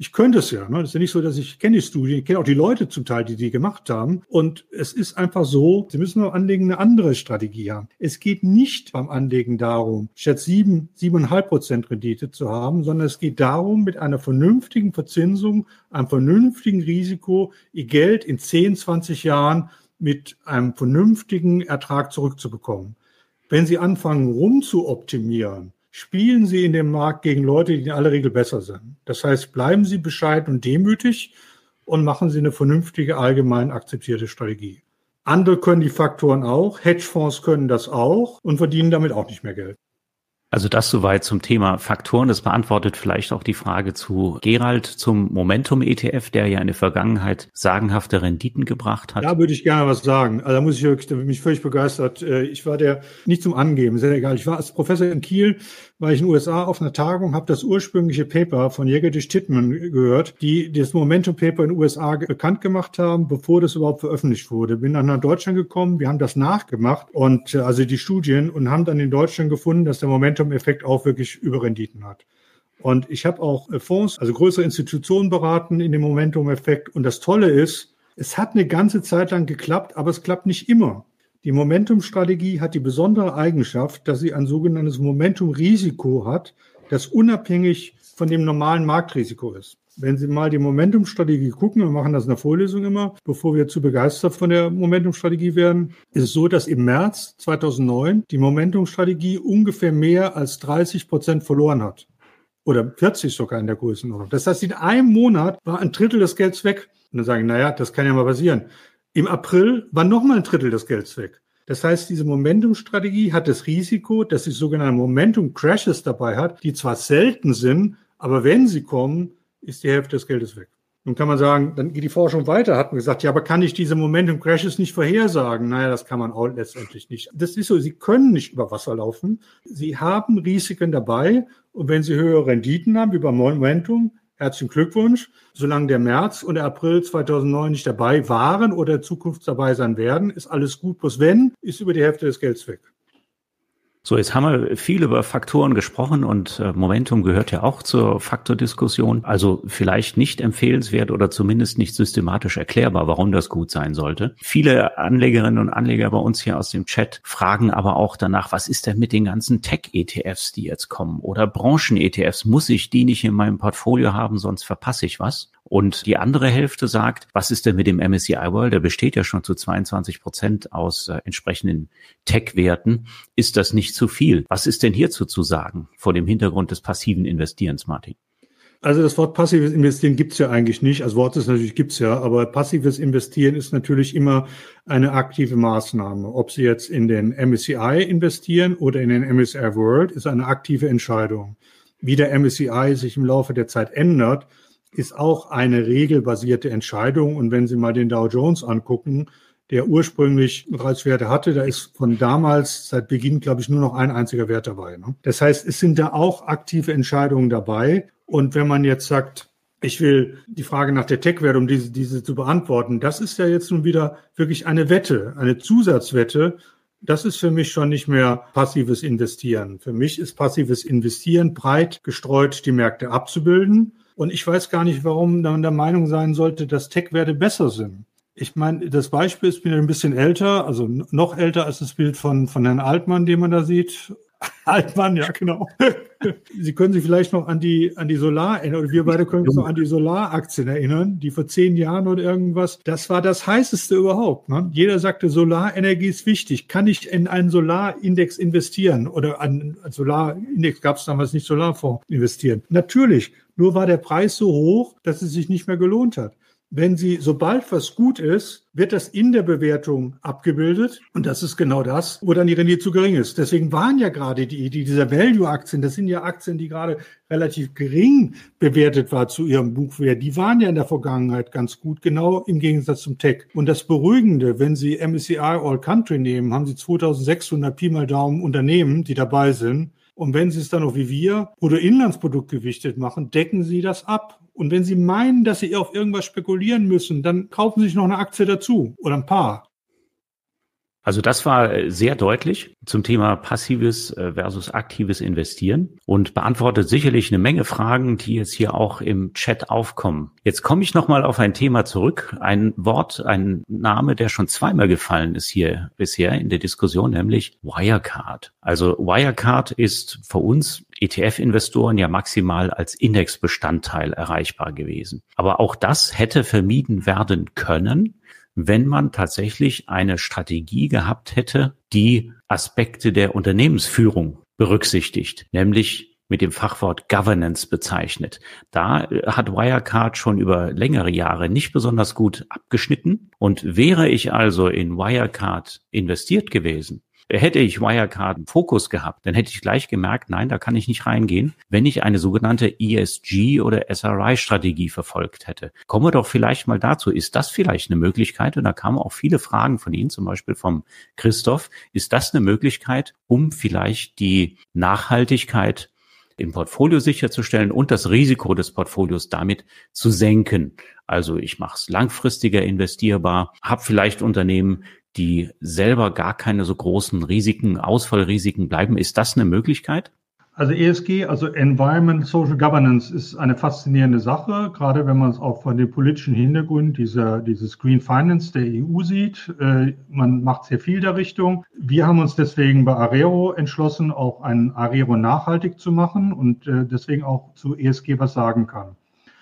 Ich könnte es ja. Ne? Das ist ja nicht so, dass ich kenne die Studien, ich kenne auch die Leute zum Teil, die die gemacht haben. Und es ist einfach so, Sie müssen beim Anlegen eine andere Strategie haben. Es geht nicht beim Anlegen darum, statt sieben, siebeneinhalb Prozent Rendite zu haben, sondern es geht darum, mit einer vernünftigen Verzinsung, einem vernünftigen Risiko, Ihr Geld in zehn, zwanzig Jahren mit einem vernünftigen Ertrag zurückzubekommen. Wenn Sie anfangen, rumzuoptimieren, spielen Sie in dem Markt gegen Leute, die in aller Regel besser sind. Das heißt, bleiben Sie bescheiden und demütig und machen Sie eine vernünftige, allgemein akzeptierte Strategie. Andere können die Faktoren auch, Hedgefonds können das auch und verdienen damit auch nicht mehr Geld. Also das soweit zum Thema Faktoren. Das beantwortet vielleicht auch die Frage zu Gerald zum Momentum-E T F, der ja in der Vergangenheit sagenhafte Renditen gebracht hat. Da würde ich gerne was sagen. Also da muss ich wirklich, da bin ich völlig begeistert. Ich war der, nicht zum Angeben, sehr egal. Ich war als Professor in Kiel, war ich in den U S A auf einer Tagung, habe das ursprüngliche Paper von Jagadish Titman gehört, die das Momentum-Paper in den U S A bekannt gemacht haben, bevor das überhaupt veröffentlicht wurde. Bin dann nach Deutschland gekommen, wir haben das nachgemacht und also die Studien und haben dann in Deutschland gefunden, dass der Momentum-Effekt auch wirklich Überrenditen hat. Und ich habe auch Fonds, also größere Institutionen beraten in dem Momentum-Effekt. Und das Tolle ist, es hat eine ganze Zeit lang geklappt, aber es klappt nicht immer. Die Momentum-Strategie hat die besondere Eigenschaft, dass sie ein sogenanntes Momentum-Risiko hat, das unabhängig von dem normalen Marktrisiko ist. Wenn Sie mal die Momentum-Strategie gucken, wir machen das in der Vorlesung immer, bevor wir zu begeistert von der Momentum-Strategie werden, ist es so, dass im März zweitausendneun die Momentum-Strategie ungefähr mehr als dreißig Prozent verloren hat. Oder vierzig sogar in der Größenordnung. Das heißt, in einem Monat war ein Drittel des Gelds weg. Und dann sagen, naja, das kann ja mal passieren. Im April war nochmal ein Drittel des Gelds weg. Das heißt, diese Momentum-Strategie hat das Risiko, dass sie sogenannte Momentum-Crashes dabei hat, die zwar selten sind, aber wenn sie kommen, ist die Hälfte des Geldes weg. Nun kann man sagen, dann geht die Forschung weiter, hat man gesagt, ja, aber kann ich diese Momentum-Crashes nicht vorhersagen? Naja, das kann man auch letztendlich nicht. Das ist so, Sie können nicht über Wasser laufen. Sie haben Risiken dabei und wenn Sie höhere Renditen haben, wie beim Momentum, herzlichen Glückwunsch. Solange der März und der April zweitausendneun nicht dabei waren oder in Zukunft dabei sein werden, ist alles gut. Bloß wenn, ist über die Hälfte des Gelds weg. So, jetzt haben wir viel über Faktoren gesprochen und äh, Momentum gehört ja auch zur Faktordiskussion. Also vielleicht nicht empfehlenswert oder zumindest nicht systematisch erklärbar, warum das gut sein sollte. Viele Anlegerinnen und Anleger bei uns hier aus dem Chat fragen aber auch danach, was ist denn mit den ganzen Tech-E T Fs, die jetzt kommen? Oder Branchen-E T Fs? Muss ich die nicht in meinem Portfolio haben, sonst verpasse ich was? Und die andere Hälfte sagt, was ist denn mit dem M S C I World? Der besteht ja schon zu zweiundzwanzig Prozent aus äh, entsprechenden Tech-Werten. Ist das nicht zu viel? Was ist denn hierzu zu sagen vor dem Hintergrund des passiven Investierens, Martin? Also das Wort passives Investieren gibt's ja eigentlich nicht. Also Wort ist natürlich gibt's ja, aber passives Investieren ist natürlich immer eine aktive Maßnahme. Ob Sie jetzt in den M S C I investieren oder in den M S C I World, ist eine aktive Entscheidung. Wie der M S C I sich im Laufe der Zeit ändert, ist auch eine regelbasierte Entscheidung. Und wenn Sie mal den Dow Jones angucken, der ursprünglich dreißig Werte hatte, da ist von damals, seit Beginn, glaube ich, nur noch ein einziger Wert dabei. Ne? Das heißt, es sind da auch aktive Entscheidungen dabei. Und wenn man jetzt sagt, ich will die Frage nach der Tech-Wert, um diese, diese zu beantworten, das ist ja jetzt nun wieder wirklich eine Wette, eine Zusatzwette. Das ist für mich schon nicht mehr passives Investieren. Für mich ist passives Investieren breit gestreut, die Märkte abzubilden. Und ich weiß gar nicht, warum man der Meinung sein sollte, dass Tech-Werte besser sind. Ich meine, das Beispiel ist, ich bin ein bisschen älter, also noch älter als das Bild von, von Herrn Altmann, den man da sieht. Altmann, ja, genau. Sie können sich vielleicht noch an die, an die Solar erinnern, oder wir beide können uns noch an die Solaraktien erinnern, die vor zehn Jahren oder irgendwas, das war das heißeste überhaupt. Ne? Jeder sagte, Solarenergie ist wichtig. Kann ich in einen Solarindex investieren? Oder an einen Solarindex gab es damals nicht, Solarfonds investieren? Natürlich. Nur war der Preis so hoch, dass es sich nicht mehr gelohnt hat. Wenn Sie, sobald was gut ist, wird das in der Bewertung abgebildet. Und das ist genau das, wo dann die Rendite zu gering ist. Deswegen waren ja gerade die, die dieser Value-Aktien, das sind ja Aktien, die gerade relativ gering bewertet war zu ihrem Buchwert. Die waren ja in der Vergangenheit ganz gut, genau im Gegensatz zum Tech. Und das Beruhigende, wenn Sie M S C I All Country nehmen, haben Sie zweitausendsechshundert Pi mal Daumen Unternehmen, die dabei sind. Und wenn Sie es dann noch wie wir Bruttoinlandsprodukt gewichtet machen, decken Sie das ab. Und wenn Sie meinen, dass Sie auf irgendwas spekulieren müssen, dann kaufen Sie sich noch eine Aktie dazu oder ein paar. Also das war sehr deutlich zum Thema passives versus aktives Investieren und beantwortet sicherlich eine Menge Fragen, die jetzt hier auch im Chat aufkommen. Jetzt komme ich nochmal auf ein Thema zurück, ein Wort, ein Name, der schon zweimal gefallen ist hier bisher in der Diskussion, nämlich Wirecard. Also Wirecard ist für uns E T F-Investoren ja maximal als Indexbestandteil erreichbar gewesen. Aber auch das hätte vermieden werden können, wenn man tatsächlich eine Strategie gehabt hätte, die Aspekte der Unternehmensführung berücksichtigt, nämlich mit dem Fachwort Governance bezeichnet. Da hat Wirecard schon über längere Jahre nicht besonders gut abgeschnitten. Und wäre ich also in Wirecard investiert gewesen, hätte ich Wirecard im Fokus gehabt, dann hätte ich gleich gemerkt, nein, da kann ich nicht reingehen, wenn ich eine sogenannte E S G- oder S R I-Strategie verfolgt hätte. Kommen wir doch vielleicht mal dazu, ist das vielleicht eine Möglichkeit? Und da kamen auch viele Fragen von Ihnen, zum Beispiel vom Christoph. Ist das eine Möglichkeit, um vielleicht die Nachhaltigkeit im Portfolio sicherzustellen und das Risiko des Portfolios damit zu senken? Also ich mache es langfristiger investierbar, habe vielleicht Unternehmen, die selber gar keine so großen Risiken, Ausfallrisiken bleiben. Ist das eine Möglichkeit? Also E S G, also Environment Social Governance, ist eine faszinierende Sache, gerade wenn man es auch von dem politischen Hintergrund dieser, dieses Green Finance der E U sieht. Äh, man macht sehr viel der Richtung. Wir haben uns deswegen bei Arero entschlossen, auch ein Arero nachhaltig zu machen und äh, deswegen auch zu E S G was sagen kann.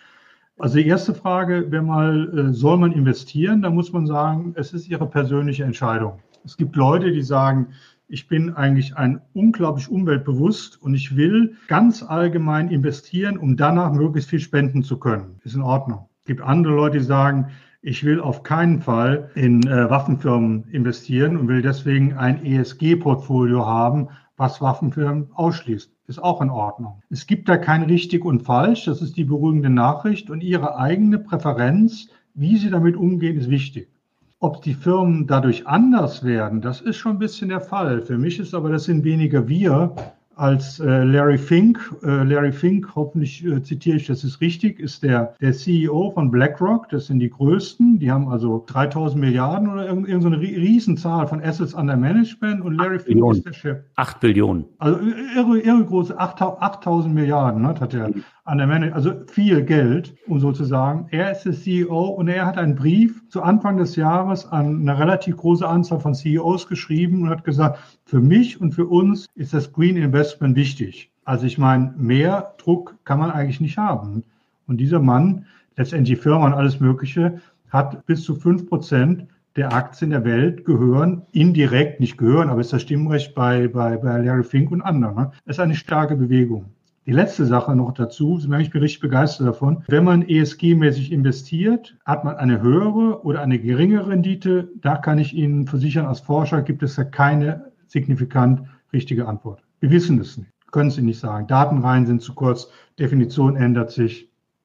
Also die erste Frage wäre mal, soll man investieren? Da muss man sagen, es ist ihre persönliche Entscheidung. Es gibt Leute, die sagen, ich bin eigentlich ein unglaublich umweltbewusst und ich will ganz allgemein investieren, um danach möglichst viel spenden zu können. Ist in Ordnung. Es gibt andere Leute, die sagen, ich will auf keinen Fall in äh, Waffenfirmen investieren und will deswegen ein E S G-Portfolio haben, was Waffenfirmen ausschließt. Ist auch in Ordnung. Es gibt da kein richtig und falsch, das ist die beruhigende Nachricht und Ihre eigene Präferenz, wie Sie damit umgehen, ist wichtig. Ob die Firmen dadurch anders werden, das ist schon ein bisschen der Fall. Für mich ist aber, das sind weniger wir als äh, Larry Fink. Äh, Larry Fink, hoffentlich äh, zitiere ich, das ist richtig, ist der, der C E O von BlackRock. Das sind die größten. Die haben also dreitausend Milliarden oder irgendeine irgend so eine Riesenzahl von Assets under Management. Und Larry Fink ist der Chef. Acht Billionen. Also irre, irre große, achttausend Milliarden ne, hat er under Management. Also viel Geld, um so zu sagen. Er ist der C E O und er hat einen Brief zu Anfang des Jahres an eine relativ große Anzahl von C E Os geschrieben und hat gesagt, für mich und für uns ist das Green Investment wichtig. Also ich meine, mehr Druck kann man eigentlich nicht haben. Und dieser Mann, letztendlich die Firma und alles Mögliche, hat bis zu fünf Prozent der Aktien der Welt gehören, indirekt nicht gehören, aber ist das Stimmrecht bei, bei, bei Larry Fink und anderen. Ne? Das ist eine starke Bewegung. Die letzte Sache noch dazu, ich bin richtig begeistert davon, wenn man E S G-mäßig investiert, hat man eine höhere oder eine geringere Rendite. Da kann ich Ihnen versichern, als Forscher gibt es da keine signifikant richtige Antwort. Wir wissen es nicht, können Sie nicht sagen. Datenreihen sind zu kurz, Definition ändert sich.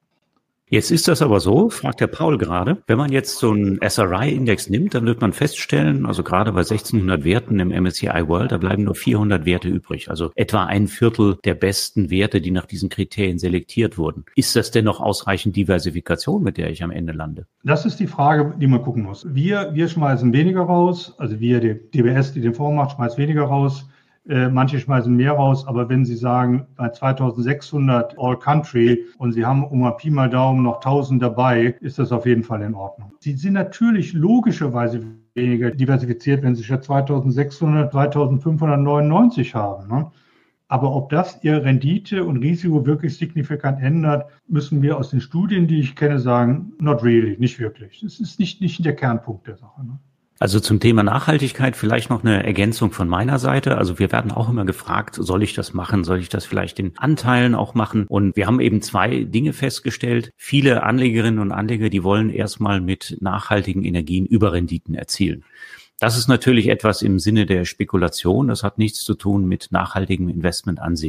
Jetzt ist das aber so, fragt der Paul gerade, wenn man jetzt so einen S R I-Index nimmt, dann wird man feststellen, also gerade bei sechzehnhundert Werten im M S C I World, da bleiben nur vierhundert Werte übrig, also etwa ein Viertel der besten Werte, die nach diesen Kriterien selektiert wurden. Ist das denn noch ausreichend Diversifikation, mit der ich am Ende lande? Das ist die Frage, die man gucken muss. Wir, wir schmeißen weniger raus, also wir, die D B S, die den Fonds macht, schmeißt weniger raus. Äh, manche schmeißen mehr raus, aber wenn Sie sagen, bei zweitausendsechshundert All Country und Sie haben um ein Pi mal Daumen noch tausend dabei, ist das auf jeden Fall in Ordnung. Sie sind natürlich logischerweise weniger diversifiziert, wenn Sie statt zweitausendsechshundert dreitausendfünfhundertneunundneunzig haben. Ne? Aber ob das Ihre Rendite und Risiko wirklich signifikant ändert, müssen wir aus den Studien, die ich kenne, sagen, not really, nicht wirklich. Das ist nicht, nicht der Kernpunkt der Sache. Ne? Also zum Thema Nachhaltigkeit vielleicht noch eine Ergänzung von meiner Seite. Also wir werden auch immer gefragt, soll ich das machen? Soll ich das vielleicht in Anteilen auch machen? Und wir haben eben zwei Dinge festgestellt. Viele Anlegerinnen und Anleger, die wollen erstmal mit nachhaltigen Energien Überrenditen erzielen. Das ist natürlich etwas im Sinne der Spekulation. Das hat nichts zu tun mit nachhaltigem Investment an sich.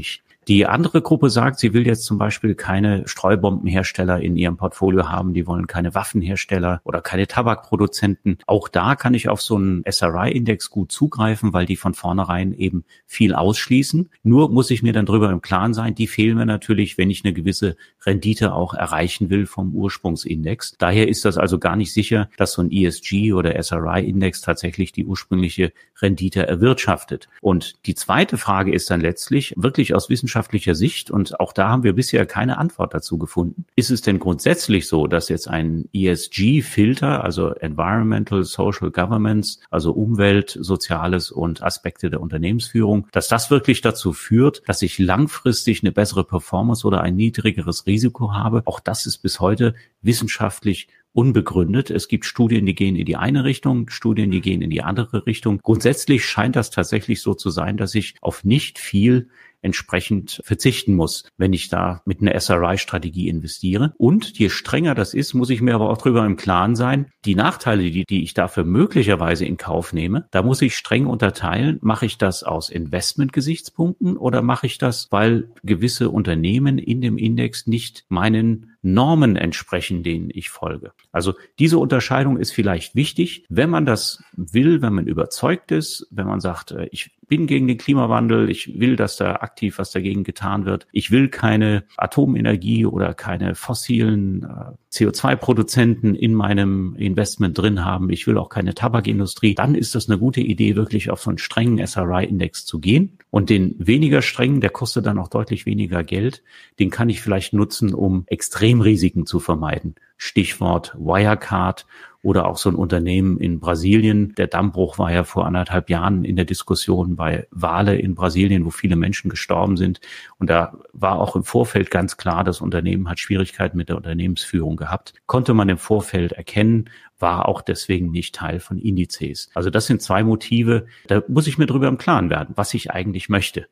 Die andere Gruppe sagt, sie will jetzt zum Beispiel keine Streubombenhersteller in ihrem Portfolio haben, die wollen keine Waffenhersteller oder keine Tabakproduzenten. Auch da kann ich auf so einen S R I-Index gut zugreifen, weil die von vornherein eben viel ausschließen. Nur muss ich mir dann drüber im Klaren sein, die fehlen mir natürlich, wenn ich eine gewisse Rendite auch erreichen will vom Ursprungsindex. Daher ist das also gar nicht sicher, dass so ein E S G oder S R I-Index tatsächlich die ursprüngliche Rendite erwirtschaftet. Und die zweite Frage ist dann letztlich wirklich aus wissenschaftlicher Sicht, und auch da haben wir bisher keine Antwort dazu gefunden. Ist es denn grundsätzlich so, dass jetzt ein E S G-Filter, also Environmental, Social Governance, also Umwelt, Soziales und Aspekte der Unternehmensführung, dass das wirklich dazu führt, dass ich langfristig eine bessere Performance oder ein niedrigeres Risiko habe? Auch das ist bis heute wissenschaftlich unbegründet. Es gibt Studien, die gehen in die eine Richtung, Studien, die gehen in die andere Richtung. Grundsätzlich scheint das tatsächlich so zu sein, dass ich auf nicht viel entsprechend verzichten muss, wenn ich da mit einer S R I-Strategie investiere. Und je strenger das ist, muss ich mir aber auch darüber im Klaren sein, die Nachteile, die, die ich dafür möglicherweise in Kauf nehme, da muss ich streng unterteilen, mache ich das aus Investmentgesichtspunkten oder mache ich das, weil gewisse Unternehmen in dem Index nicht meinen Normen entsprechen, denen ich folge. Also diese Unterscheidung ist vielleicht wichtig, wenn man das will, wenn man überzeugt ist, wenn man sagt, ich bin gegen den Klimawandel, ich will, dass da aktiv was dagegen getan wird, ich will keine Atomenergie oder keine fossilen äh, C O zwei Produzenten in meinem Investment drin haben, ich will auch keine Tabakindustrie, dann ist das eine gute Idee, wirklich auf so einen strengen S R I-Index zu gehen. Und den weniger strengen, der kostet dann auch deutlich weniger Geld, den kann ich vielleicht nutzen, um Extremrisiken zu vermeiden. Stichwort Wirecard oder auch so ein Unternehmen in Brasilien. Der Dammbruch war ja vor anderthalb Jahren in der Diskussion bei Vale in Brasilien, wo viele Menschen gestorben sind. Und da war auch im Vorfeld ganz klar, das Unternehmen hat Schwierigkeiten mit der Unternehmensführung gehabt. Konnte man im Vorfeld erkennen, war auch deswegen nicht Teil von Indizes. Also das sind zwei Motive, da muss ich mir drüber im Klaren werden, was ich eigentlich möchte.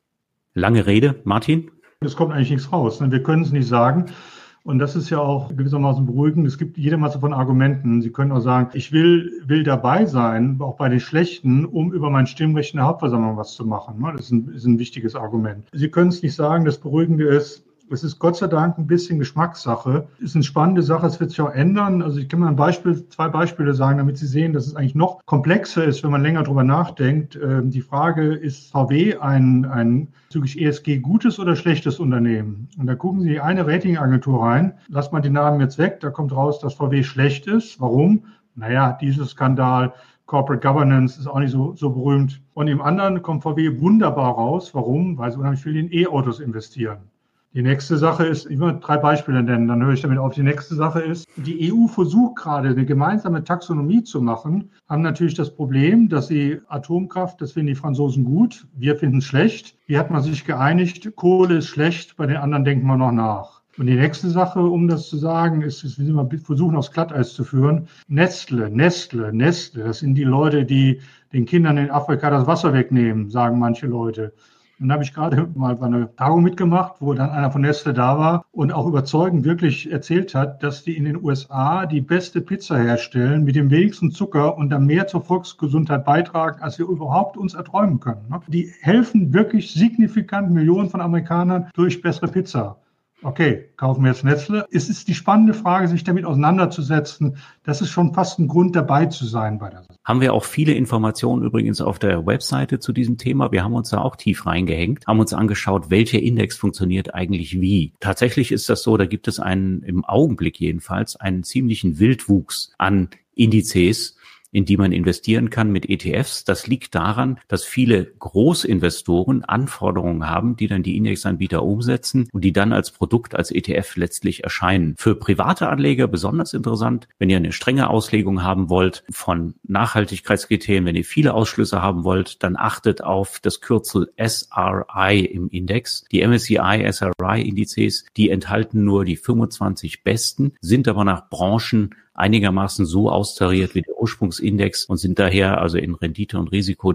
Lange Rede, Martin? Es kommt eigentlich nichts raus. Wir können es nicht sagen. Und das ist ja auch gewissermaßen beruhigend. Es gibt jede Masse von Argumenten. Sie können auch sagen, ich will, will dabei sein, auch bei den Schlechten, um über mein Stimmrecht in der Hauptversammlung was zu machen. Das ist ein, ist ein wichtiges Argument. Sie können es nicht sagen. Das Beruhigende ist, es ist Gott sei Dank ein bisschen Geschmackssache. Es ist eine spannende Sache, es wird sich auch ändern. Also ich kann mal ein Beispiel, zwei Beispiele sagen, damit Sie sehen, dass es eigentlich noch komplexer ist, wenn man länger drüber nachdenkt. Die Frage, ist V W ein, ein bezüglich E S G gutes oder schlechtes Unternehmen? Und da gucken Sie eine Ratingagentur rein, lass mal den Namen jetzt weg, da kommt raus, dass V W schlecht ist. Warum? Naja, dieser Skandal, Corporate Governance ist auch nicht so, so berühmt. Und im anderen kommt V W wunderbar raus. Warum? Weil sie unheimlich viel in E-Autos investieren. Die nächste Sache ist, ich will drei Beispiele nennen, dann höre ich damit auf. Die nächste Sache ist, die E U versucht gerade eine gemeinsame Taxonomie zu machen, haben natürlich das Problem, dass sie Atomkraft, das finden die Franzosen gut, wir finden es schlecht. Wie hat man sich geeinigt? Kohle ist schlecht, bei den anderen denken wir noch nach. Und die nächste Sache, um das zu sagen, ist, ist wie wir versuchen, aufs Glatteis zu führen. Nestle, Nestle, Nestle, das sind die Leute, die den Kindern in Afrika das Wasser wegnehmen, sagen manche Leute. Und da habe ich gerade mal bei einer Tagung mitgemacht, wo dann einer von Nestle da war und auch überzeugend wirklich erzählt hat, dass die in den U S A die beste Pizza herstellen mit dem wenigsten Zucker und dann mehr zur Volksgesundheit beitragen, als wir überhaupt uns erträumen können. Die helfen wirklich signifikant Millionen von Amerikanern durch bessere Pizza. Okay, kaufen wir jetzt Nestle. Es ist die spannende Frage, sich damit auseinanderzusetzen. Das ist schon fast ein Grund, dabei zu sein bei der Sache. Haben wir auch viele Informationen übrigens auf der Webseite zu diesem Thema. Wir haben uns da auch tief reingehängt, haben uns angeschaut, welcher Index funktioniert eigentlich wie. Tatsächlich ist das so, da gibt es einen, im Augenblick jedenfalls, einen ziemlichen Wildwuchs an Indizes, in die man investieren kann mit E T Fs. Das liegt daran, dass viele Großinvestoren Anforderungen haben, die dann die Indexanbieter umsetzen und die dann als Produkt, als E T F letztlich erscheinen. Für private Anleger besonders interessant, wenn ihr eine strenge Auslegung haben wollt von Nachhaltigkeitskriterien, wenn ihr viele Ausschlüsse haben wollt, dann achtet auf das Kürzel S R I im Index. Die M S C I S R I-Indizes, die enthalten nur die fünfundzwanzig besten, sind aber nach Branchen einigermaßen so austariert wie der Ursprungsindex und sind daher also in Rendite und Risiko dem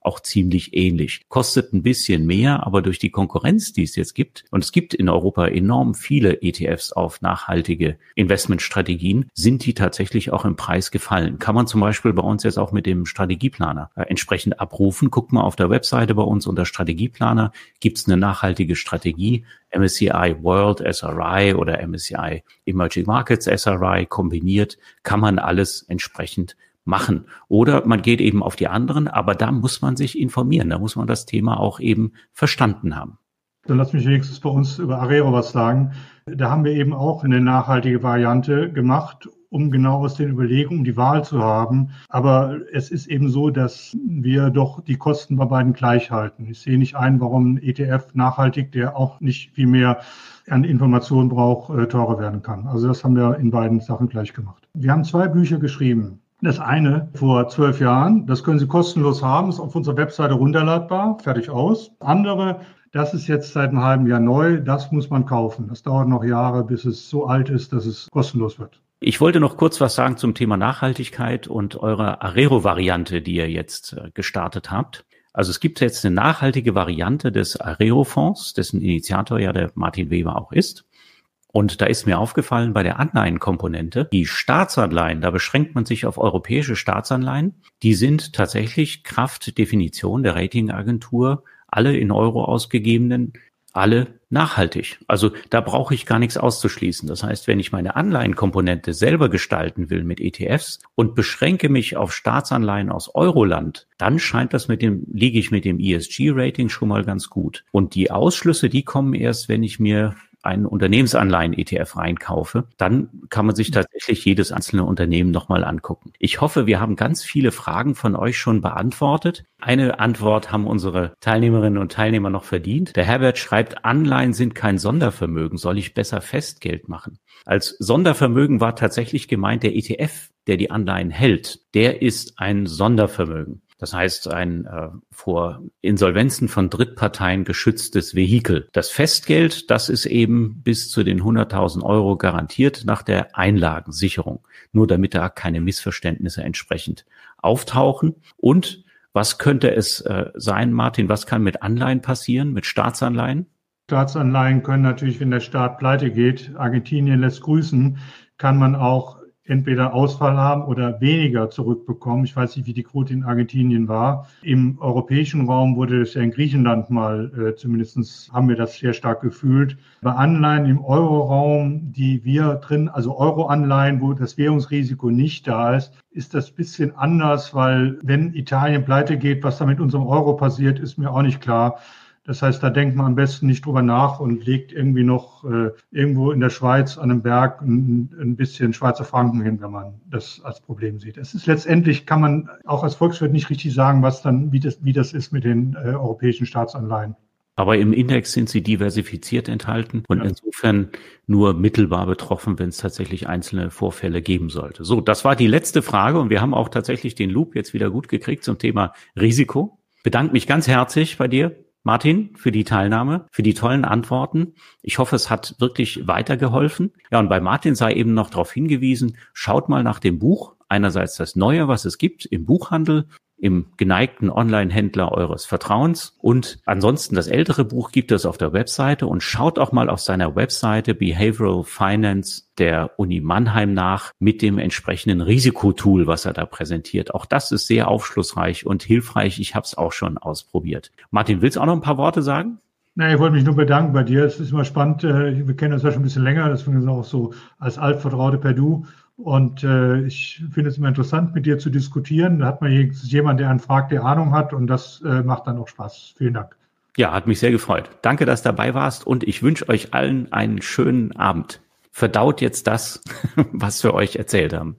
auch ziemlich ähnlich. Kostet ein bisschen mehr, aber durch die Konkurrenz, die es jetzt gibt, und es gibt in Europa enorm viele E T Fs auf nachhaltige Investmentstrategien, sind die tatsächlich auch im Preis gefallen. Kann man zum Beispiel bei uns jetzt auch mit dem Strategieplaner äh, entsprechend abrufen. Guckt mal auf der Webseite bei uns unter Strategieplaner, gibt es eine nachhaltige Strategie, M S C I World S R I oder M S C I Emerging Markets S R I kombiniert, kann man alles entsprechend machen. Oder man geht eben auf die anderen, aber da muss man sich informieren, da muss man das Thema auch eben verstanden haben. Dann lass mich wenigstens bei uns über Arero was sagen. Da haben wir eben auch eine nachhaltige Variante gemacht, um genau aus den Überlegungen die Wahl zu haben. Aber es ist eben so, dass wir doch die Kosten bei beiden gleich halten. Ich sehe nicht ein, warum ein E T F nachhaltig, der auch nicht viel mehr an Informationen braucht, äh, teurer werden kann. Also das haben wir in beiden Sachen gleich gemacht. Wir haben zwei Bücher geschrieben. Das eine vor zwölf Jahren, das können Sie kostenlos haben, ist auf unserer Webseite runterladbar, fertig aus. Andere, das ist jetzt seit einem halben Jahr neu, das muss man kaufen. Das dauert noch Jahre, bis es so alt ist, dass es kostenlos wird. Ich wollte noch kurz was sagen zum Thema Nachhaltigkeit und eurer Arero-Variante, die ihr jetzt gestartet habt. Also es gibt jetzt eine nachhaltige Variante des Arero-Fonds, dessen Initiator ja der Martin Weber auch ist. Und da ist mir aufgefallen, bei der Anleihenkomponente, die Staatsanleihen, da beschränkt man sich auf europäische Staatsanleihen, die sind tatsächlich Kraft Definition der Ratingagentur, alle in Euro ausgegebenen, alle nachhaltig. Also da brauche ich gar nichts auszuschließen. Das heißt, wenn ich meine Anleihenkomponente selber gestalten will mit E T Fs und beschränke mich auf Staatsanleihen aus Euroland, dann scheint das mit dem, liege ich mit dem E S G-Rating schon mal ganz gut. Und die Ausschlüsse, die kommen erst, wenn ich mir einen Unternehmensanleihen-E T F reinkaufe, dann kann man sich tatsächlich jedes einzelne Unternehmen nochmal angucken. Ich hoffe, wir haben ganz viele Fragen von euch schon beantwortet. Eine Antwort haben unsere Teilnehmerinnen und Teilnehmer noch verdient. Der Herbert schreibt, Anleihen sind kein Sondervermögen, soll ich besser Festgeld machen? Als Sondervermögen war tatsächlich gemeint der E T F, der die Anleihen hält. Der ist ein Sondervermögen. Das heißt, ein äh, vor Insolvenzen von Drittparteien geschütztes Vehikel. Das Festgeld, das ist eben bis zu den hunderttausend Euro garantiert nach der Einlagensicherung. Nur damit da keine Missverständnisse entsprechend auftauchen. Und was könnte es äh, sein, Martin? Was kann mit Anleihen passieren, mit Staatsanleihen? Staatsanleihen können natürlich, wenn der Staat pleite geht, Argentinien lässt grüßen, kann man auch entweder Ausfall haben oder weniger zurückbekommen. Ich weiß nicht, wie die Quote in Argentinien war. Im europäischen Raum wurde es ja in Griechenland mal, äh, zumindest haben wir das sehr stark gefühlt. Bei Anleihen im Euroraum, die wir drin, also Euroanleihen, wo das Währungsrisiko nicht da ist, ist das ein bisschen anders, weil wenn Italien pleite geht, was da mit unserem Euro passiert, ist mir auch nicht klar. Das heißt, da denkt man am besten nicht drüber nach und legt irgendwie noch äh, irgendwo in der Schweiz an einem Berg ein, ein bisschen Schweizer Franken hin, wenn man das als Problem sieht. Es ist letztendlich, kann man auch als Volkswirt nicht richtig sagen, was dann, wie das, wie das ist mit den äh, europäischen Staatsanleihen. Aber im Index sind sie diversifiziert enthalten und ja. Insofern nur mittelbar betroffen, wenn es tatsächlich einzelne Vorfälle geben sollte. So, das war die letzte Frage und wir haben auch tatsächlich den Loop jetzt wieder gut gekriegt zum Thema Risiko. Bedanke mich ganz herzlich bei dir, Martin, für die Teilnahme, für die tollen Antworten. Ich hoffe, es hat wirklich weitergeholfen. Ja, und bei Martin sei eben noch darauf hingewiesen, schaut mal nach dem Buch. Einerseits das Neue, was es gibt im Buchhandel, im geneigten Online-Händler eures Vertrauens. Und ansonsten das ältere Buch gibt es auf der Webseite und schaut auch mal auf seiner Webseite Behavioral Finance der Uni Mannheim nach mit dem entsprechenden Risikotool, was er da präsentiert. Auch das ist sehr aufschlussreich und hilfreich. Ich habe es auch schon ausprobiert. Martin, willst du auch noch ein paar Worte sagen? Na, ich wollte mich nur bedanken bei dir. Es ist immer spannend. Wir kennen uns ja schon ein bisschen länger. Deswegen ist es auch so als Altvertraute per Du. Und äh, ich finde es immer interessant, mit dir zu diskutieren. Da hat man jemanden, der einen fragt, der Ahnung hat. Und das äh, macht dann auch Spaß. Vielen Dank. Ja, hat mich sehr gefreut. Danke, dass du dabei warst. Und ich wünsche euch allen einen schönen Abend. Verdaut jetzt das, was wir euch erzählt haben.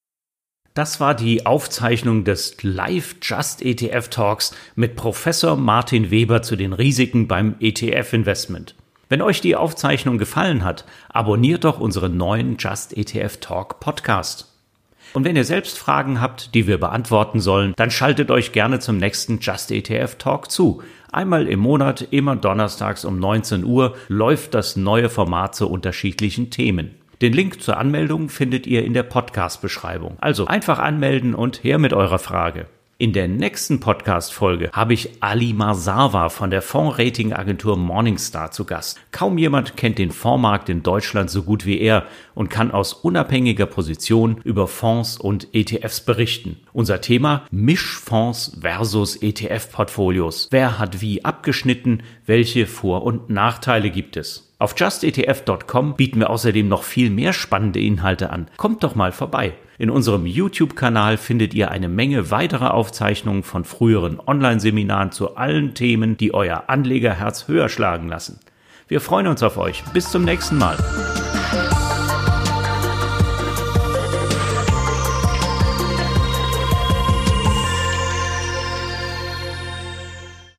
Das war die Aufzeichnung des Live Just E T F Talks mit Professor Martin Weber zu den Risiken beim E T F-Investment. Wenn euch die Aufzeichnung gefallen hat, abonniert doch unseren neuen Just E T F Talk Podcast. Und wenn ihr selbst Fragen habt, die wir beantworten sollen, dann schaltet euch gerne zum nächsten Just E T F Talk zu. Einmal im Monat, immer donnerstags um neunzehn Uhr, läuft das neue Format zu unterschiedlichen Themen. Den Link zur Anmeldung findet ihr in der Podcast-Beschreibung. Also einfach anmelden und her mit eurer Frage. In der nächsten Podcast-Folge habe ich Ali Marsawa von der Fondsrating-Agentur Morningstar zu Gast. Kaum jemand kennt den Fondsmarkt in Deutschland so gut wie er und kann aus unabhängiger Position über Fonds und E T Fs berichten. Unser Thema: Mischfonds versus E T F-Portfolios. Wer hat wie abgeschnitten? Welche Vor- und Nachteile gibt es? Auf just E T F Punkt com bieten wir außerdem noch viel mehr spannende Inhalte an. Kommt doch mal vorbei. In unserem YouTube-Kanal findet ihr eine Menge weiterer Aufzeichnungen von früheren Online-Seminaren zu allen Themen, die euer Anlegerherz höher schlagen lassen. Wir freuen uns auf euch. Bis zum nächsten Mal.